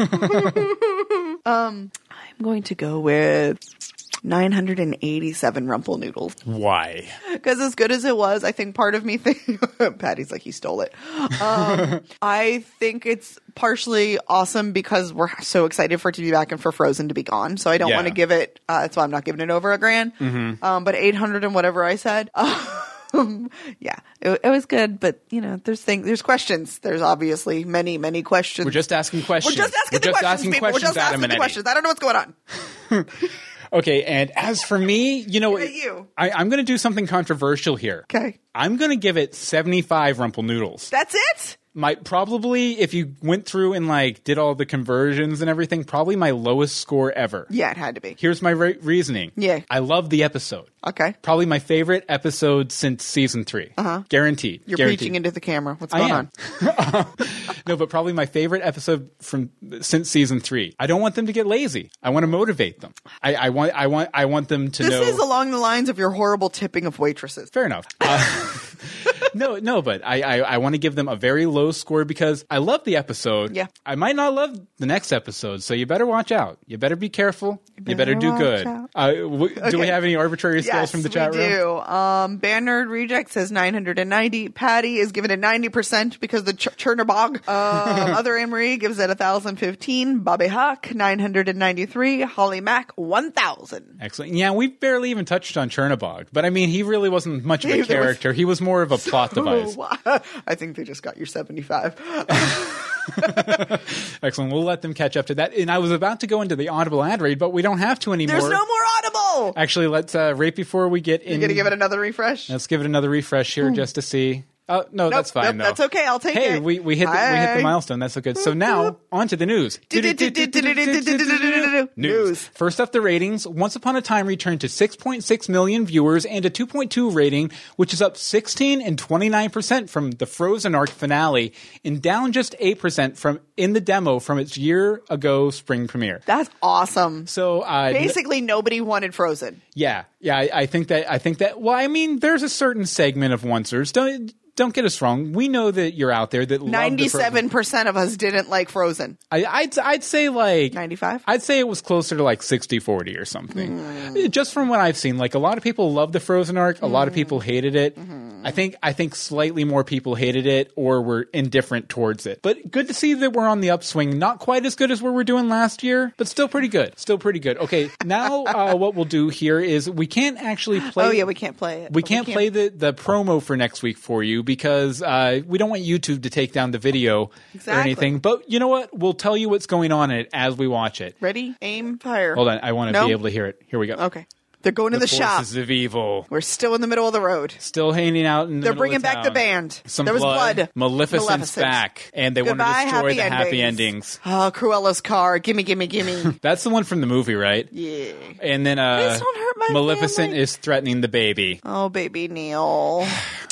um, I'm going to go with nine hundred eighty-seven Rumple noodles. Why? Because as good as it was, I think part of me think Patty's like he stole it. Um, I think it's partially awesome because we're so excited for it to be back and for Frozen to be gone. So I don't Yeah. want to give it. Uh, that's why I'm not giving it over a grand. Mm-hmm. Um, but eight hundred and whatever I said. Um, yeah, it, it was good, but you know, there's things, there's questions. There's obviously many, many questions. We're just asking questions. We're just asking We're the just questions, asking people. We're questions, just Adam asking and the Eddie. questions. I don't know what's going on. Okay, and as for me, you know, Look at you. I, I'm going to do something controversial here. Okay, I'm going to give it seventy-five Rumple noodles. that's it. My probably, if you went through and like did all the conversions and everything, probably my lowest score ever. Yeah, it had to be. Here's my re- reasoning. Yeah. I love the episode. Okay, Probably my favorite episode since season three. Uh-huh. Guaranteed. you're Guaranteed. preaching into the camera. What's I going am. on? No, but probably my favorite episode from since season three. I don't want them to get lazy. I want to motivate them. I, I want, I want, I want them to This know. is along the lines of your horrible tipping of waitresses. Fair enough. Uh, no, no, but I, I, I want to give them a very low score because I love the episode. Yeah. I might not love the next episode, so you better watch out. You better be careful. You better, better do watch good. out. Uh, w- Okay. Do we have any arbitrary scales Yes, from the chat we room? do. Um, Band Nerd Reject says nine hundred ninety. Patty is given it ninety percent because the Ch- Chernobog. Um, Other Anne Marie gives it one thousand fifteen. Bobby Huck, nine hundred ninety-three. Holly Mack, one thousand. Excellent. Yeah, we barely even touched on Chernobog, but I mean, he really wasn't much of a He- there was- character. He was more of a plot device. I think they just got your seventy-five. Excellent. We'll let them catch up to that. And I was about to go into the Audible ad read, but we don't have to anymore. There's no more Audible. Actually, let's uh, right before we get in. You're going to give it another refresh? Let's give it another refresh here just to see. Oh, no, Nope, that's fine, nope, though. that's okay. I'll take hey, it. we, we, hit the, we hit the Hi. milestone. That's so good. So now, on to the news. News. First up, the ratings. Once Upon a Time returned to six point six million viewers and a two point two rating, which is up sixteen and twenty-nine percent from the Frozen arc finale and down just eight percent from in the demo from its year ago spring premiere. That's awesome. So uh, Basically, nobody wanted Frozen. yeah, yeah, I, I think that I think that. Well, I mean, there's a certain segment of oncers. Don't don't get us wrong. We know that you're out there that love the Frozen. ninety-seven percent of us didn't like Frozen. I, I'd I'd say like ninety-five? I'd say it was closer to like sixty forty or something. Just from what I've seen, like a lot of people love the Frozen arc. A lot of people hated it. I think I think slightly more people hated it or were indifferent towards it. But good to see that we're on the upswing. Not quite as good as we were doing last year, but still pretty good. Still pretty good. Okay, now uh, what we'll do here is we can't actually play. Oh, yeah, we can't play it. We But can't play the, the promo for next week for you because uh, we don't want YouTube to take down the video or Exactly. anything. But you know what? We'll tell you what's going on in it as we watch it. Ready? Aim, fire. Hold on. I want to No? be able to hear it. Here we go. Okay. They're going to the, shop. Forces of evil. We're still in the middle of the road. Still hanging out in the They're middle bringing of back town. the band. Some There was blood. Maleficent's Maleficent. back. And they Goodbye, want to destroy happy the happy endings. endings. Oh, Cruella's car. Gimme, gimme, gimme. That's the one from the movie, right? Yeah. And then uh, Please don't hurt my Maleficent family. is threatening the baby. Oh, baby Neil.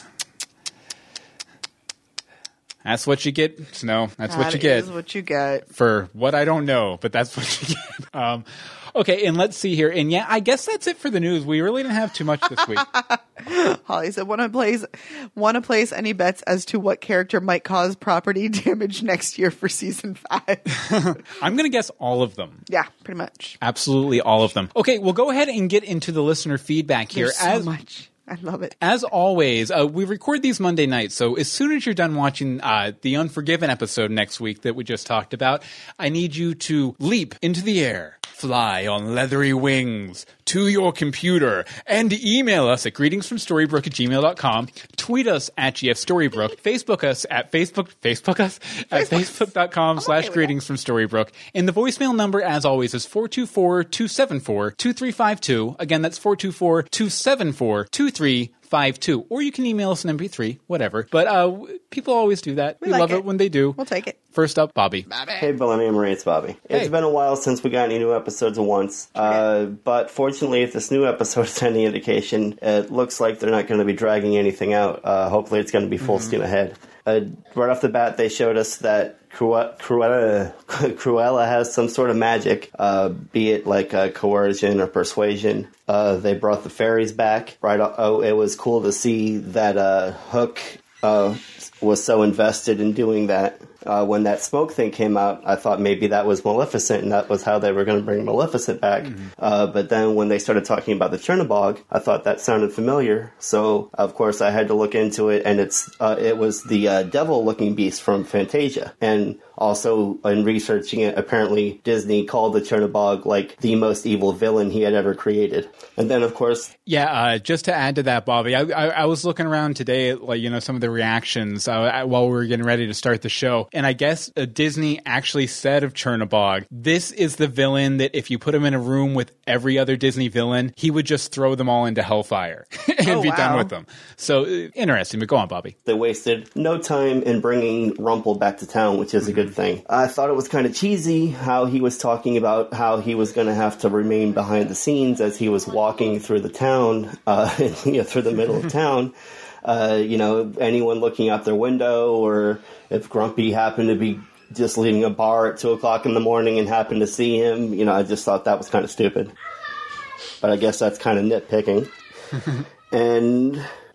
That's what you get, Snow. That's what you That get. is what you get. For what I don't know, but that's what you get. Um, okay, and let's see here. And yeah, I guess that's it for the news. We really didn't have too much this week. Holly said, want to place, want to place any bets as to what character might cause property damage next year for season five? I'm going to guess all of them. Yeah, pretty much. Absolutely all of them. Okay, we'll go ahead and get into the listener feedback here. There's so as, much. I love it. As always, uh, we record these Monday nights, so as soon as you're done watching uh, the Unforgiven episode next week that we just talked about, I need you to leap into the air, fly on leathery wings to your computer, and email us at greetingsfromstorybrook at gmail dot com, tweet us at gfstorybrook, Facebook us at Facebook, Facebook us at facebook dot com slash greetings from Storybrook. And the voicemail number, as always, is four two four, two seven four, two three five two. Again, that's four two four, two seven four, two three five two. Or you can email us an M P three, whatever. But uh, people always do that. We, like love it. it. when they do. We'll take it. First up, Bobby. Hey, Millennium Marie, it's Bobby. Hey. It's been a while since we got any new episodes at once, uh, but fortunately, if this new episode is any indication, it looks like they're not going to be dragging anything out. Uh, hopefully, it's going to be full Mm-hmm. steam ahead. Uh, right off the bat, they showed us that Cru- Cruella, Cruella has some sort of magic, uh, be it like uh, coercion or persuasion. Uh, they brought the fairies back. Right? Oh, it was cool to see that uh, Hook uh, was so invested in doing that. Uh, when that smoke thing came out, I thought maybe that was Maleficent, and that was how they were going to bring Maleficent back. Mm-hmm. Uh, but then when they started talking about the Chernobog, I thought that sounded familiar. So, of course, I had to look into it, and it's uh, it was the uh, devil-looking beast from Fantasia. And also, in researching it, apparently Disney called the Chernobog like the most evil villain he had ever created. And then, of course... Yeah, uh, just to add to that, Bobby, I, I, I was looking around today at, like, you know, some of the reactions uh, while we were getting ready to start the show. And I guess uh, Disney actually said of Chernobog, this is the villain that if you put him in a room with every other Disney villain, he would just throw them all into hellfire and Oh, be wow. done with them. So, uh, interesting. But go on, Bobby. They wasted no time in bringing Rumpel back to town, which is a good thing. I thought it was kind of cheesy how he was talking about how he was going to have to remain behind the scenes as he was walking through the town, uh, you know, through the middle of town. Uh, you know, anyone looking out their window, or if Grumpy happened to be just leaving a bar at two o'clock in the morning and happened to see him, you know, I just thought that was kind of stupid. But I guess that's kind of nitpicking. And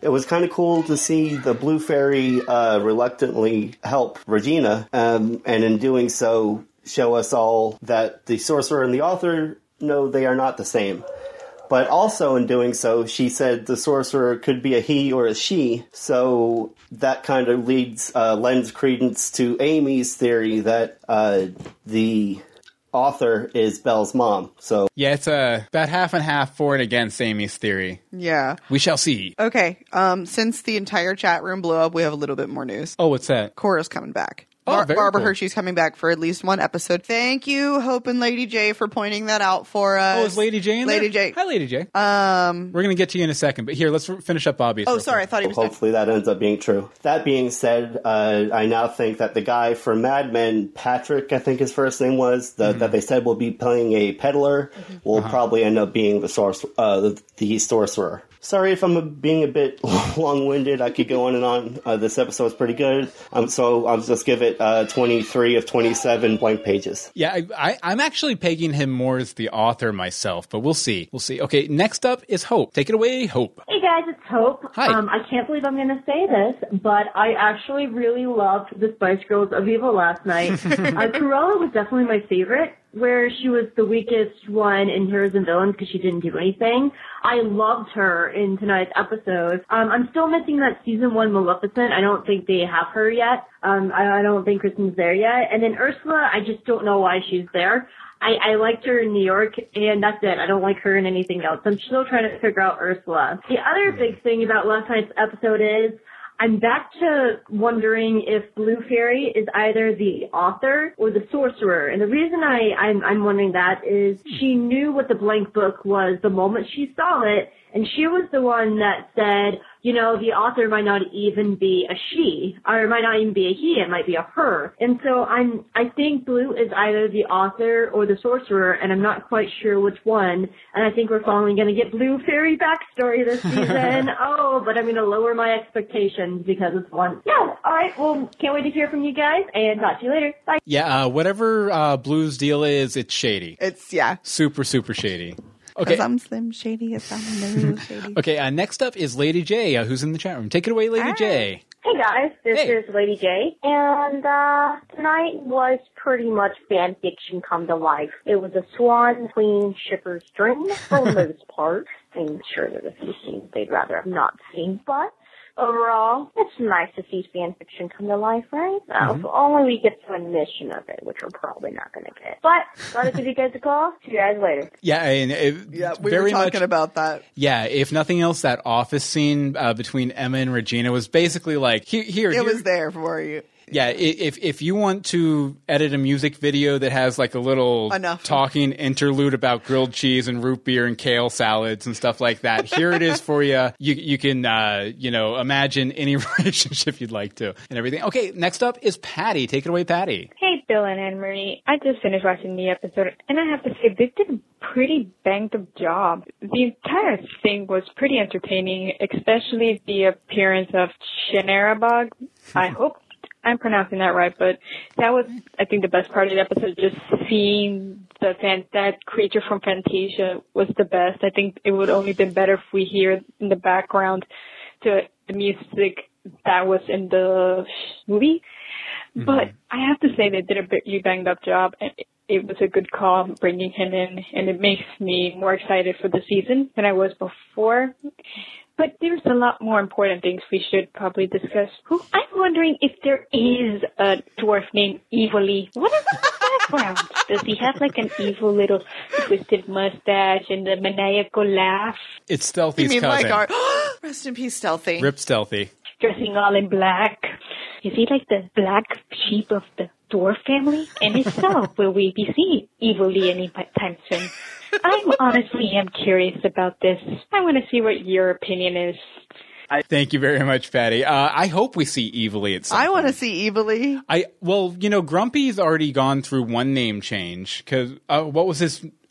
It was kind of cool to see the Blue Fairy uh, reluctantly help Regina, um, and in doing so, show us all that the sorcerer and the author, no, they are not the same. But also in doing so, she said the sorcerer could be a he or a she, so that kind of leads, uh, lends credence to Amy's theory that uh, the author is Belle's mom. So yeah, it's uh, about half and half for and against Amy's theory. Yeah. We shall see. Okay, um, since the entire chat room blew up, we have a little bit more news. Oh, what's that? Cora's coming back. Oh, Bar- very Barbara cool. Hershey's coming back for at least one episode. Thank you, Hope and Lady J, for pointing that out for us. Oh, is Lady J in Lady there? J. Hi, Lady J. Um, We're going to get to you in a second, but here, let's f- finish up Bobby's. oh, real sorry, I quick. thought he was done. hopefully that ends up being true. That being said, uh, I now think that the guy from Mad Men, Patrick, I think his first name was, the, Mm-hmm. that they said will be playing a peddler, will Uh-huh. probably end up being the, sorcer- uh, the, the sorcerer. Sorry if I'm a, being a bit long-winded. I could go on and on. Uh, this episode's pretty good. Um, so I'll just give it uh, twenty-three of twenty-seven blank pages. Yeah, I, I, I'm actually pegging him more as the author myself, but we'll see. We'll see. Okay, next up is Hope. Take it away, Hope. Hey guys, it's Hope. Hi. Um, I can't believe I'm going to say this, but I actually really loved the Spice Girls of Evil last night. uh, Cruella was definitely my favorite, where she was the weakest one in Heroes and Villains because she didn't do anything. I loved her in tonight's episode. Um, I'm still missing that season one Maleficent. I don't think they have her yet. Um, I, I don't think Kristen's there yet. And then Ursula, I just don't know why she's there. I, I liked her in New York, and that's it. I don't like her in anything else. I'm still trying to figure out Ursula. The other big thing about last night's episode is I'm back to wondering if Blue Fairy is either the author or the sorcerer. And the reason I, I'm, I'm wondering that is she knew what the blank book was the moment she saw it, and she was the one that said, you know, the author might not even be a she, or it might not even be a he, it might be a her. And so I'm, I think Blue is either the author or the sorcerer, and I'm not quite sure which one. And I think we're finally going to get Blue Fairy backstory this season. Oh, but I'm going to lower my expectations because it's one. Yeah, all right, well, can't wait to hear from you guys, and talk to you later. Bye. Yeah, uh, whatever uh, Blue's deal is, it's shady. It's, yeah. Super, super shady. Because Okay. I'm Slim Shady, yes, I'm no Shady. Okay, uh, next up is Lady J, uh, who's in the chat room. Take it away, Lady Hi. J. Hey guys, this Hey. is Lady J, and uh, tonight was pretty much fan fiction come to life. It was a Swan Queen shipper's dream for the most part. I'm sure there's a few scenes they'd rather have not seen, but overall, it's nice to see fan fiction come to life, right? Uh, if only we get to a mission of it, which we're probably not going to get. But, thought I'd give you guys a call. See you guys later. Yeah, and it, Yeah, we very were talking much, about that. Yeah, if nothing else, that office scene uh, between Emma and Regina was basically like, here, here. It here- was there for you. Yeah, i- if if you want to edit a music video that has like a little Enough. talking interlude about grilled cheese and root beer and kale salads and stuff like that, here it is for you. You you can uh, you know imagine any relationship you'd like to and everything. Okay, next up is Patty. Take it away, Patty. Hey, Bill and Anne Marie. I just finished watching the episode, and I have to say, they did a pretty banged up job. The entire thing was pretty entertaining, especially the appearance of Shenarabog. I hope I'm pronouncing that right, but that was, I think, the best part of the episode. Just seeing the fan, that creature from Fantasia was the best. I think it would only been better if we hear in the background to the music that was in the movie. Mm-hmm. But I have to say they did a pretty banged up job, and it was a good call bringing him in, and it makes me more excited for the season than I was before. But there's a lot more important things we should probably discuss. I'm wondering if there is a dwarf named Evilly. What is his background? Does he have like an evil little twisted mustache and a maniacal laugh? It's Stealthy's You mean cousin. like our rest in peace, Stealthy? Rip Stealthy. Dressing all in black. Is he like the black sheep of the dwarf family? And if so, will we be seeing Evilly anytime soon? I'm honestly am curious about this. I want to see what your opinion is. I, thank you very much, Patty. Uh, I hope we see Evilly at some I want to point. see Evilly. I well, you know, Grumpy's already gone through one name change because uh, what was his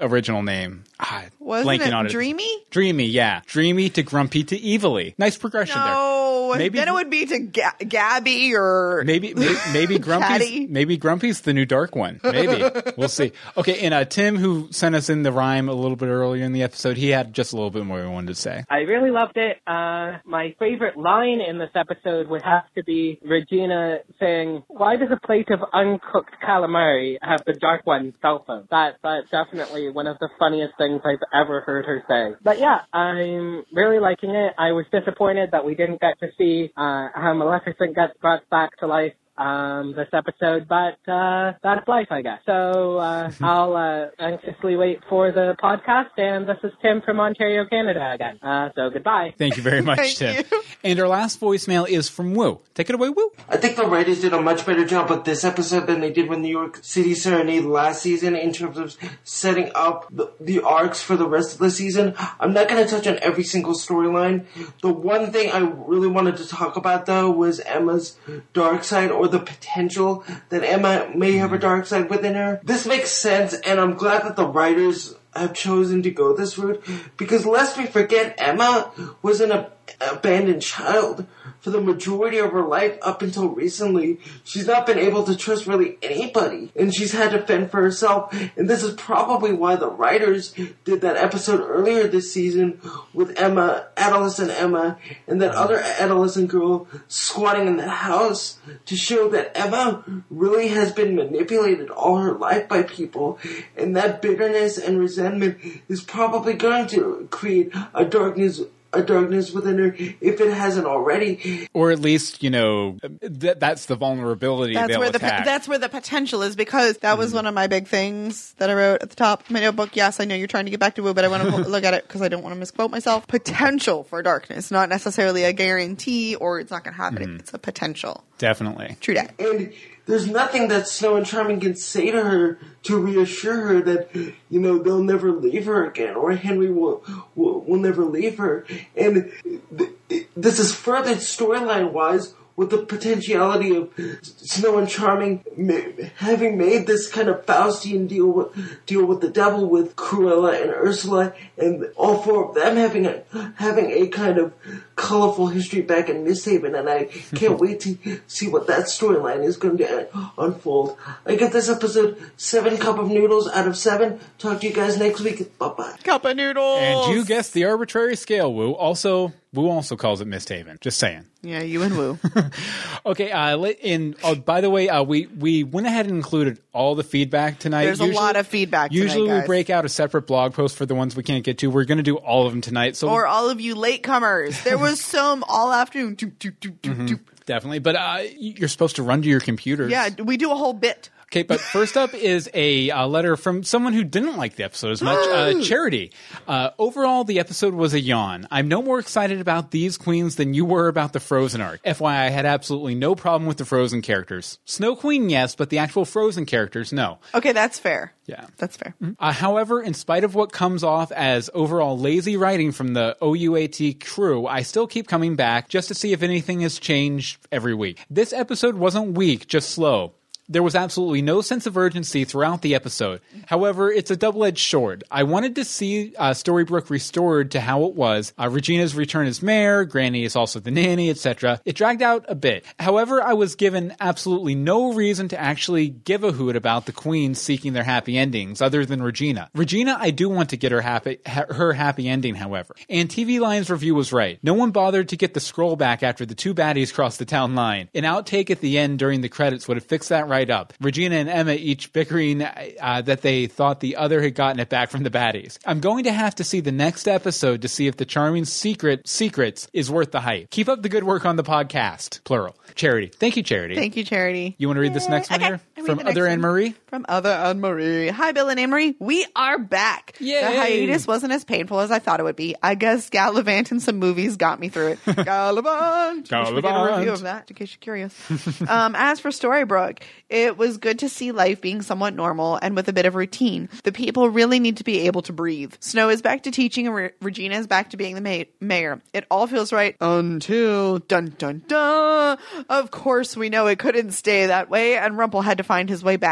original name? Ah, Wasn't blanking it on it. Dreamy? Dreamy, yeah. Dreamy to grumpy to evilly. Nice progression there. No, Maybe- then it would be to Ga- Gabby or Maybe maybe, maybe Grumpy's Catty. maybe Grumpy's the new dark one. Maybe. We'll see. Okay, and uh, Tim, who sent us in the rhyme a little bit earlier in the episode, he had just a little bit more he wanted to say. I really loved it. Uh, my favorite line in this episode would have to be Regina saying, "Why does a plate of uncooked calamari have the Dark One's cell phone?" That, that's definitely one of the funniest things I've ever heard her say. But yeah, I'm really liking it. I was disappointed that we didn't get to see uh, how Maleficent gets brought back to life um, this episode, but uh, that's life, I guess. So uh, I'll uh, anxiously wait for the podcast, and this is Tim from Ontario, Canada again. Uh, so goodbye. Thank you very much, Thank Tim. you. And our last voicemail is from Woo. Take it away, Woo. I think the writers did a much better job with this episode than they did with New York City Serenade last season in terms of setting up the, the arcs for the rest of the season. I'm not going to touch on every single storyline. The one thing I really wanted to talk about, though, was Emma's dark side, or the potential that Emma may have a dark side within her. This makes sense, and I'm glad that the writers have chosen to go this route, because lest we forget, Emma was an ab- abandoned child for the majority of her life up until recently. She's not been able to trust really anybody, and she's had to fend for herself, and this is probably why the writers did that episode earlier this season with Emma, adolescent Emma, and that other adolescent girl squatting in that house, to show that Emma really has been manipulated all her life by people, and that bitterness and resentment is probably going to create a darkness a darkness within her if it hasn't already. Or at least, you know, th- that's the vulnerability that's they'll where the attack. that's where the potential is, because that was one of my big things that I wrote at the top of my notebook. Yes, I know you're trying to get back to Woo, but I want to look at it because I don't want to misquote myself. Potential for darkness, not necessarily a guarantee, or it's not going to happen. Mm-hmm. It's a potential. Definitely. True that. And there's nothing that Snow and Charming can say to her to reassure her that, you know, they'll never leave her again, or Henry will will, will never leave her. And th- this is furthered storyline-wise with the potentiality of Snow and Charming ma- having made this kind of Faustian deal with, deal with the devil with Cruella and Ursula, and all four of them having a, having a kind of colorful history back in Misthaven, and I can't wait to see what that storyline is going to unfold. I give this episode seven cup of noodles out of seven. Talk to you guys next week. Bye-bye. Cup of noodles. And you guessed the arbitrary scale, Woo. Also, Woo also calls it Misthaven. Just saying. Yeah, you and Woo. Okay, uh, let- in, oh, by the way, uh, we, we went ahead and included all the feedback tonight. There's a lot of feedback tonight, Usually we guys. break out a separate blog post for the ones we can't get to. We're going to do all of them tonight. So Or all of you latecomers. There was some all afternoon. Doop, doop, doop, doop, Mhm, doop. definitely. But uh, you're supposed to run to your computers. Yeah, we do a whole bit. Okay, but first up is a uh, letter from someone who didn't like the episode as much, uh, Charity. Uh, overall, the episode was a yawn. I'm no more excited about these queens than you were about the Frozen arc. F Y I, I had absolutely no problem with the Frozen characters. Snow Queen, yes, but the actual Frozen characters, no. Okay, that's fair. Yeah. That's fair. Uh, however, in spite of what comes off as overall lazy writing from the O U A T crew, I still keep coming back just to see if anything has changed every week. This episode wasn't weak, just slow. There was absolutely no sense of urgency throughout the episode. However, it's a double-edged sword. I wanted to see uh, Storybrooke restored to how it was. Uh, Regina's return as mayor, Granny is also the nanny, et cetera. It dragged out a bit. However, I was given absolutely no reason to actually give a hoot about the queens seeking their happy endings, other than Regina. Regina, I do want to get her happy, ha- her happy ending, however. And T V Line's review was right. No one bothered to get the scroll back after the two baddies crossed the town line. An outtake at the end during the credits would have fixed that right up. Regina and Emma each bickering uh, that they thought the other had gotten it back from the baddies. I'm going to have to see the next episode to see if the charming secret secrets is worth the hype. Keep up the good work on the podcast. Plural. Charity. Thank you, Charity. Thank you, Charity. You want to read this next one Okay, here? I read From the next Other one. Anne Marie? From Other Anne Marie. Hi, Bill and Anne Marie. We are back. Yay. The hiatus wasn't as painful as I thought it would be. I guess Gallivant and some movies got me through it. Gallivant. You should get a Gallivant. review of that in case you're curious. um, as for Storybrooke, it was good to see life being somewhat normal and with a bit of routine. The people really need to be able to breathe. Snow is back to teaching and Re- Regina is back to being the ma- mayor. It all feels right until dun dun dun. Of course, we know it couldn't stay that way and Rumple had to find his way back. In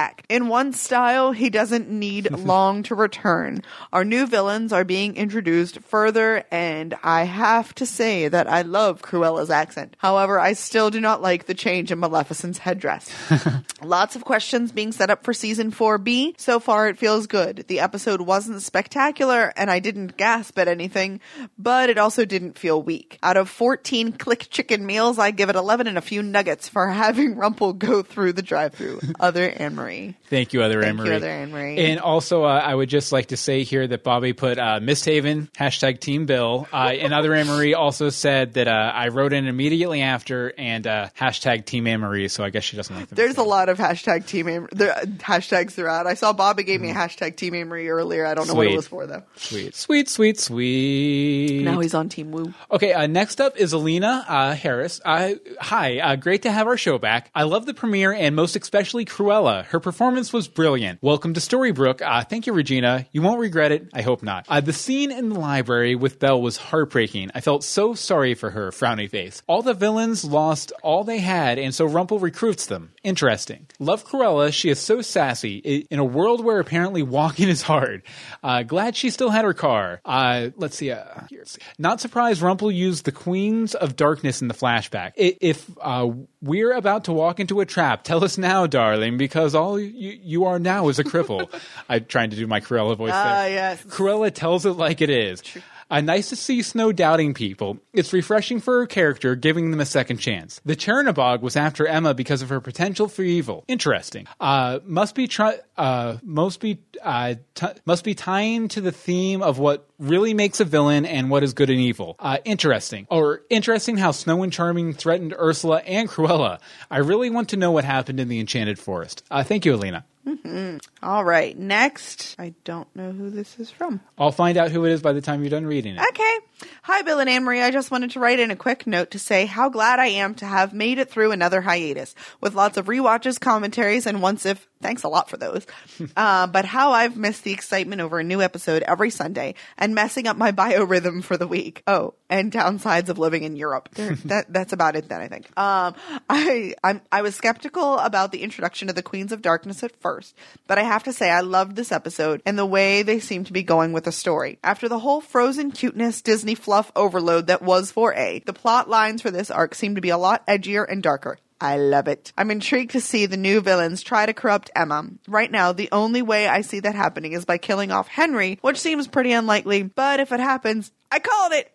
one style, he doesn't need long to return. Our new villains are being introduced further, and I have to say that I love Cruella's accent. However, I still do not like the change in Maleficent's headdress. Lots of questions being set up for season four B. So far, it feels good. The episode wasn't spectacular, and I didn't gasp at anything, but it also didn't feel weak. Out of fourteen click chicken meals, I give it eleven and a few nuggets for having Rumple go through the drive-thru. Other Anne-Marie. Thank you, Other Thank Anne-Marie. you, Other Anne-Marie. And also, uh, I would just like to say here that Bobby put uh, Misthaven, hashtag Team Bill. Uh, and Other Anne-Marie also said that uh, I wrote in immediately after and uh, hashtag Team Anne-Marie, so I guess she doesn't like them. There's a lot of hashtag Team Anne- there, hashtags throughout. I saw Bobby gave me a hashtag Team Anne-Marie earlier. I don't know Sweet. what it was for, though. Sweet, sweet, sweet, sweet. Now he's on Team Woo. Okay, uh, next up is Alina uh, Harris. Uh, hi, uh, great to have our show back. I love the premiere and most especially Cruella. Her performance was brilliant. Welcome to Storybrooke. Uh, thank you, Regina. You won't regret it. I hope not. Uh, the scene in the library with Belle was heartbreaking. I felt so sorry for her, frowny face. All the villains lost all they had, and so Rumple recruits them. Interesting. Love Cruella. She is so sassy. I- in a world where apparently walking is hard. Uh, glad she still had her car. Uh, let's see. Uh, here, let's see. Not surprised Rumple used the Queens of Darkness in the flashback. I- if uh, we're about to walk into a trap, tell us now, darling, because all you, you are now is a cripple. I'm trying to do my Cruella voice Ah, there. yes. Cruella tells it like it is. Uh, nice to see Snow doubting people. It's refreshing for her character, giving them a second chance. The Chernabog was after Emma because of her potential for evil. Interesting. Uh, must be try- uh, must be uh, t- must be tying to the theme of what really makes a villain and what is good and evil. Uh, interesting. Or interesting how Snow and Charming threatened Ursula and Cruella. I really want to know what happened in the Enchanted Forest. Uh, thank you, Alina. Mm-hmm. All right. Next, I don't know who this is from. I'll find out who it is by the time you're done reading it. Okay. Hi, Bill and Anne-Marie. I just wanted to write in a quick note to say how glad I am to have made it through another hiatus with lots of rewatches, commentaries, and once if thanks a lot for those. uh, but how I've missed the excitement over a new episode every Sunday and messing up my biorhythm for the week. Oh, and downsides of living in Europe. There, that that's about it then, I think. Um, I I'm, I was skeptical about the introduction of the Queens of Darkness at first, but I have to say I loved this episode and the way they seem to be going with the story. After the whole Frozen cuteness Disney fluff overload that was four A, the plot lines for this arc seem to be a lot edgier and darker. I love it. I'm intrigued to see the new villains try to corrupt Emma. Right now, the only way I see that happening is by killing off Henry, which seems pretty unlikely, but if it happens, I called it!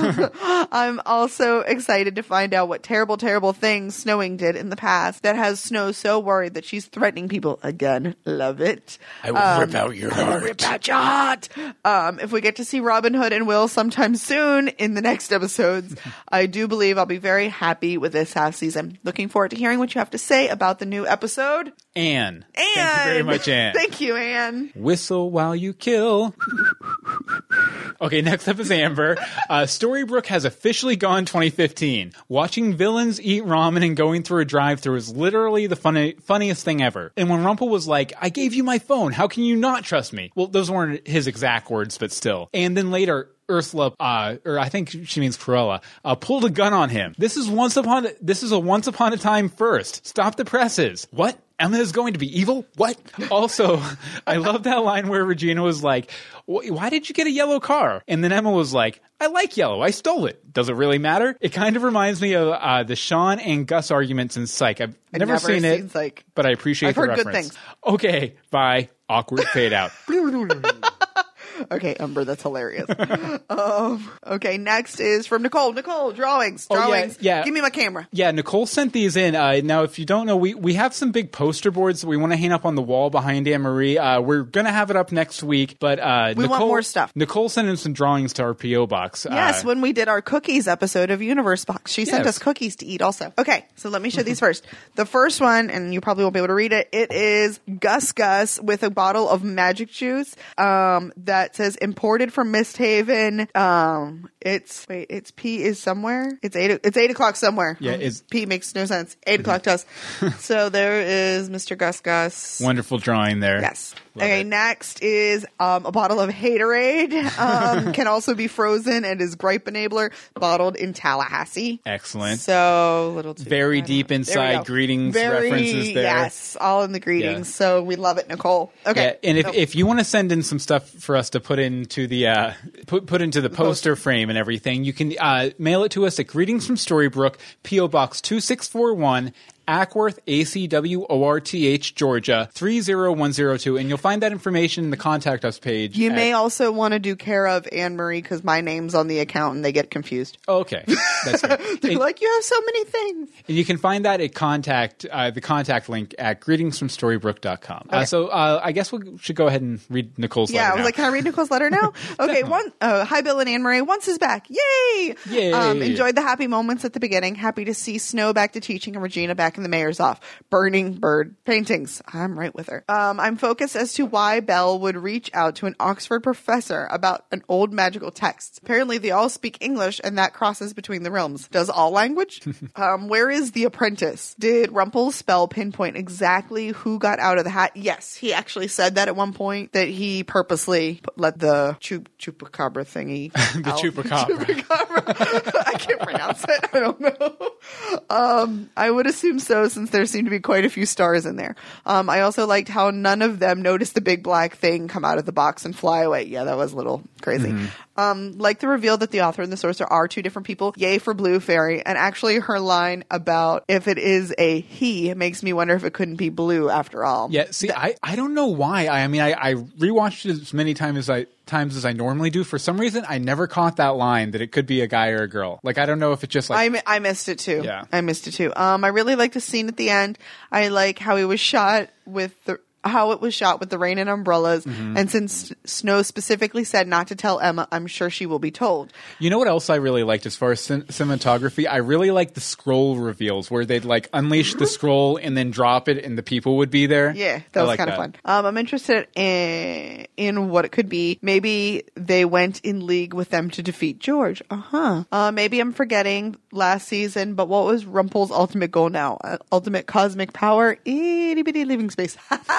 I'm also excited to find out what terrible, terrible things Snowing did in the past that has Snow so worried that she's threatening people again. Love it. I will Um, rip out your I will heart. Rip out your heart. Um, if we get to see Robin Hood and Will sometime soon in the next episodes, I do believe I'll be very happy with this half season. Looking forward to hearing what you have to say about the new episode. Anne. Anne. Thank you very much, Anne. Thank you, Anne. Whistle while you kill. Okay, next up is Amber. Uh, Storybrooke has officially gone twenty fifteen. Watching villains eat ramen and going through a drive-thru is literally the funny, funniest thing ever. And when Rumple was like, I gave you my phone, how can you not trust me? Well, those weren't his exact words, but still. And then later, Ursula, uh, or I think she means Cruella, uh, pulled a gun on him. This is once upon, a, this is a once upon a time first. Stop the presses. What? Emma is going to be evil? What? Also, I love that line where Regina was like, why did you get a yellow car? And then Emma was like, I like yellow. I stole it. Does it really matter? It kind of reminds me of uh, the Sean and Gus arguments in Psych. I've I've never, never seen, seen it, Psych. but I appreciate I've the heard good reference. things. Okay, bye. Awkward fade out. Okay, Umber, that's hilarious. um, okay, next is from Nicole. Nicole, drawings, Oh, yeah, drawings. yeah. Give me my camera. Yeah, Nicole sent these in. Uh, now, if you don't know, we, we have some big poster boards that we want to hang up on the wall behind Anne-Marie. Uh, we're going to have it up next week, but uh, We Nicole, want more stuff. Nicole sent in some drawings to our P O box. Yes, Uh, when we did our cookies episode of Universe Box, she sent Yes. us cookies to eat also. Okay, so let me show these first. The first one, and you probably won't be able to read it, it is Gus Gus with a bottle of magic juice um, that it says imported from Mist Haven. Um, it's wait, it's P is somewhere. It's eight. It's eight o'clock somewhere. Yeah, it's P makes no sense. Eight o'clock to us. So there is Mister Gus Gus. Wonderful drawing there. Yes. Love okay. it. Next is um, a bottle of Haterade. Um, can also be frozen and is gripe enabler, bottled in Tallahassee. Excellent. So little too Very deep There we inside go. greetings Very, references there. Yes, all in the greetings. Yeah. So we love it, Nicole. Okay. Yeah, and if, So- if you want to send in some stuff for us to put into the uh, put put into the poster frame and everything, you can uh, mail it to us at Greetings from Storybrooke, P O Box two six four one, Ackworth, A C W O R T H, Georgia three zero one zero two, and you'll find that information in the contact us page. You at- may also want to do care of Anne Marie because my name's on the account and they get confused. Oh, okay, that's right. They're and, like, you have so many things. and you can find that at contact uh, the contact link at greetings from storybrooke dot com. Okay. Uh, so uh, I guess we should go ahead and read Nicole's Yeah, letter I was now. like, can I read Nicole's letter now? Okay, one. Uh, hi, Bill and Anne Marie. Once is back. Yay! Yay. Um, enjoyed the happy moments at the beginning. Happy to see Snow back to teaching and Regina back in the mayor's off. Burning bird paintings. I'm right with her. Um, I'm focused as to why Belle would reach out to an Oxford professor about an old magical text. Apparently, they all speak English, and that crosses between the realms. Does all language? um, where is the apprentice? Did Rumpel's spell pinpoint exactly who got out of the hat? Yes, he actually said that at one point, that he purposely put- let the chup chupacabra thingy the out. chupacabra. Chupacabra. I can't pronounce it. I don't know. Um, I would assume so, since there seem to be quite a few stars in there. Um, I also liked how none of them noticed the big black thing come out of the box and fly away. Yeah, that was a little crazy. Um, like the reveal that the author and the sorcerer are two different people. Yay for Blue Fairy. And actually her line about if it is a he makes me wonder if it couldn't be blue after all. Yeah, see, I, I don't know why. I, I mean, I, I rewatched it as many times as I times as I normally do. For some reason, I never caught that line that it could be a guy or a girl. Like, I don't know if it just like I, mi- I missed it too. Yeah. I missed it too. Um, I really like the scene at the end. I like how it was shot with the how it was shot with the rain and umbrellas. Mhm. And since Snow specifically said not to tell Emma, I'm sure she will be told. You know what else I really liked as far as cin- cinematography? I really liked the scroll reveals where they'd like unleash the scroll and then drop it and the people would be there. Yeah, that I was like kind of that. fun. Um, I'm interested in, in what it could be. Maybe they went in league with them to defeat George. Uh-huh. Uh, maybe I'm forgetting last season, but what was Rumpel's ultimate goal now? Uh, ultimate cosmic power? Itty bitty living space.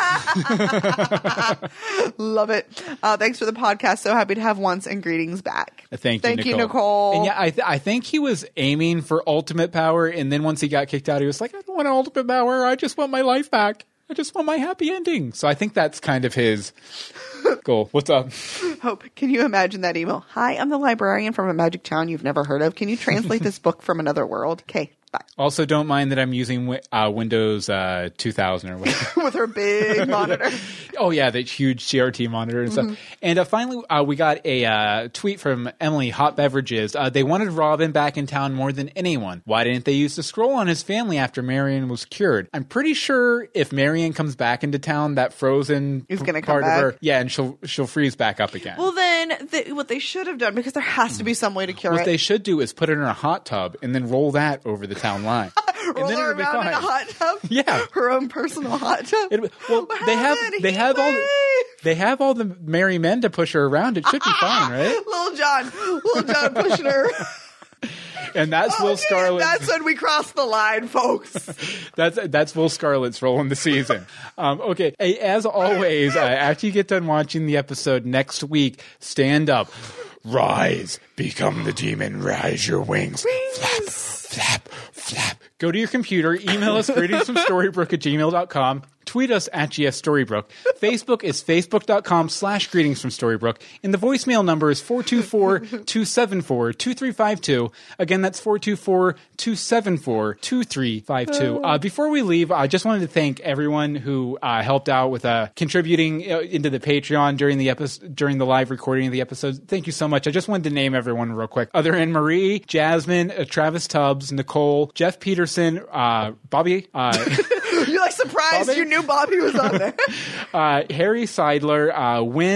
Love it. Uh, thanks for the podcast. So happy to have once and greetings back. Thank you, Thank Nicole. you, Nicole. And yeah, I, th- I think he was aiming for ultimate power, and then once he got kicked out, he was like, I don't want ultimate power. I just want my life back. I just want my happy ending. So I think that's kind of his goal. What's up? Hope, can you imagine that email? Hi, I'm the librarian from a magic town you've never heard of. Can you translate this book from another world? Okay, bye. Also, don't mind that I'm using wi- uh, Windows uh, two thousand or whatever. With her big monitor. Oh, yeah, that huge C R T monitor and stuff. Mhm. And uh, finally, uh, we got a uh, tweet from Emily, Hot Beverages. Uh, they wanted Robin back in town more than anyone. Why didn't they use the scroll on his family after Marion was cured? I'm pretty sure if Marion comes back into town, that frozen Is p- gonna come part back. of her, yeah, and she'll she'll freeze back up again. Well, then, th- what they should have done, because there has to be some way to cure what it. they should do is put it in a hot tub and then roll that over the town line. Roll then her it'll be around in a fine. hot tub. Yeah. Her own personal hot tub. It, well, they have they have all the, they have all the merry men to push her around. It should be fine, right? Little John. Little John pushing her. And that's Will Okay, Scarlet. That's when we cross the line, folks. That's that's Will Scarlet's role in the season. Um, okay, Hey, as always, uh, after you get done watching the episode next week, stand up, rise, become the demon, rise your wings, flap, flap, flap. Go to your computer, email us greetings from storybrooke at gmail dot com. Tweet us at G S Storybrooke. Facebook is facebook.com slash greetings from Storybrooke. And the voicemail number is four two four, two seven four, two three five two. Again, that's four two four, two seven four, two three five two. Uh, before we leave, I just wanted to thank everyone who uh, helped out with uh, contributing uh, into the Patreon during the episode, during the live recording of the episode. Thank you so much. I just wanted to name everyone real quick. Other than Marie, Jasmine, uh, Travis Tubbs, Nicole, Jeff Peterson, uh, Bobby, uh, You're like surprised Bobby? you knew Bobby was on there. uh, Harry Seidler, uh, Wynn,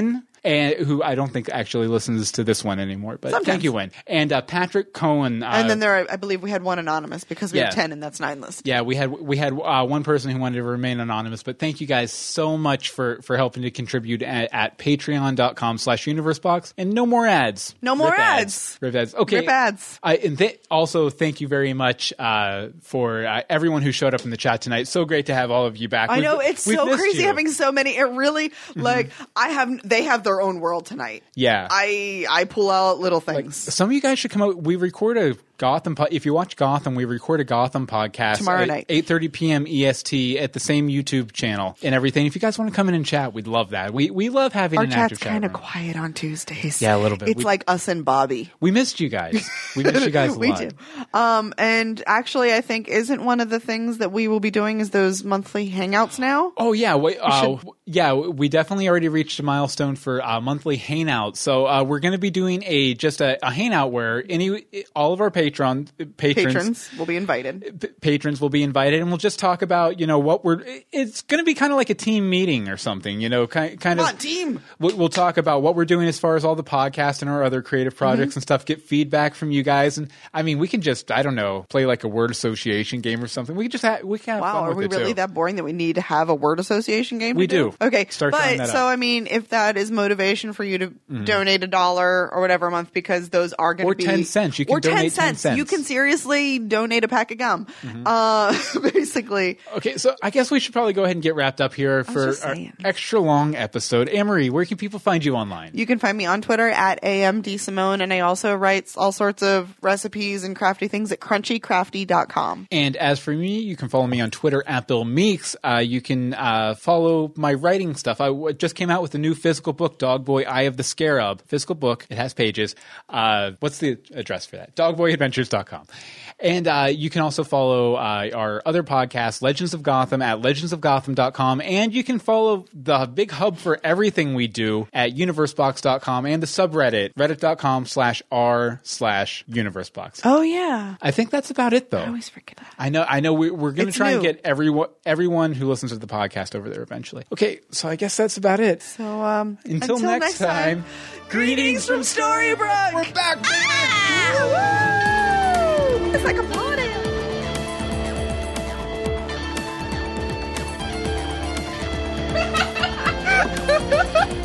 and who I don't think actually listens to this one anymore. But Sometimes. thank you, Wynn. And uh, Patrick Cohen. Uh, and then there, are, I believe we had one anonymous because we yeah. have ten, and that's nine listed. Yeah, we had we had uh, one person who wanted to remain anonymous, but thank you guys so much for, for helping to contribute at, at patreon.com slash universebox. And no more ads. No more Rip ads. Rip ads. Okay. Rip ads. I, and th- also, thank you very much uh, for uh, everyone who showed up in the chat tonight. So great to have all of you back. I We've- know, it's we've so missed crazy you. having so many. It really, like, I have, they have their own world tonight. Yeah. I I pull out little things. Some of you guys should come out. We record a Gotham. Po- if you watch Gotham, we record a Gotham podcast Tomorrow at night. eight thirty p.m. E S T at the same YouTube channel and everything. If you guys want to come in and chat, we'd love that. We we love having Our an chat's active chat. kind of room. quiet on Tuesdays. Yeah, a little bit. It's We- like us and Bobby. We missed you guys. We missed you guys a we lot. do. Um, and actually, I think isn't one of the things that we will be doing is those monthly hangouts now. Oh yeah, wait, uh, should- yeah. We definitely already reached a milestone for uh, monthly hangout. So uh, we're going to be doing a just a, a hangout where any all of our patron patrons. Patrons will be invited. p- patrons will be invited, and we'll just talk about you know what we're. It's going to be kind of like a team meeting or something, you know, kind kind Come of on, team. We'll, we'll talk about what we're doing as far as all the podcasts and our other creative projects Mhm. and stuff. Get feedback from you guys, and I mean, we can just I don't know play like a word association game or something. We can just have, we can have Wow, fun are with we it, really too. that boring that we need to have a word association game? We to do? do. Okay, Start trying but that so out. I mean, if that is motivation for you to Mhm. donate a dollar or whatever a month, because those are going Or to be ten cents. You can or ten donate ten cents. cents. You can seriously donate a pack of gum. Mhm. Uh, basically, Okay, so I guess we should probably go ahead and get wrapped up here for just our saying. extra long episode. Anne-Marie, where can people find you online? you can find me on Twitter at A M D Simone, and I also write all sorts of recipes and crafty things at crunchy crafty dot com. And as for me, you can follow me on Twitter at Bill Meeks. Uh, you can uh, follow my writing stuff. I w- just came out with a new physical book, Dog Boy Eye of the Scarab. Physical book. It has pages. Uh, what's the address for that? dog boy adventures dot com. And uh, you can also follow uh, our other podcast, Legends of Gotham, at legends of gotham dot com. And you can follow the big hub for everything we do at universebox dot com and the subreddit, reddit dot com slash r slash universebox. Oh yeah, I think that's about it, though. I always forget that. I know. I know. We, we're going to It's try and new. get everyone everyone who listens to the podcast over there eventually. Okay, so I guess that's about it. So um, Until, next, time, greetings from Storybrooke. We're back, baby. Woo! It's like a party.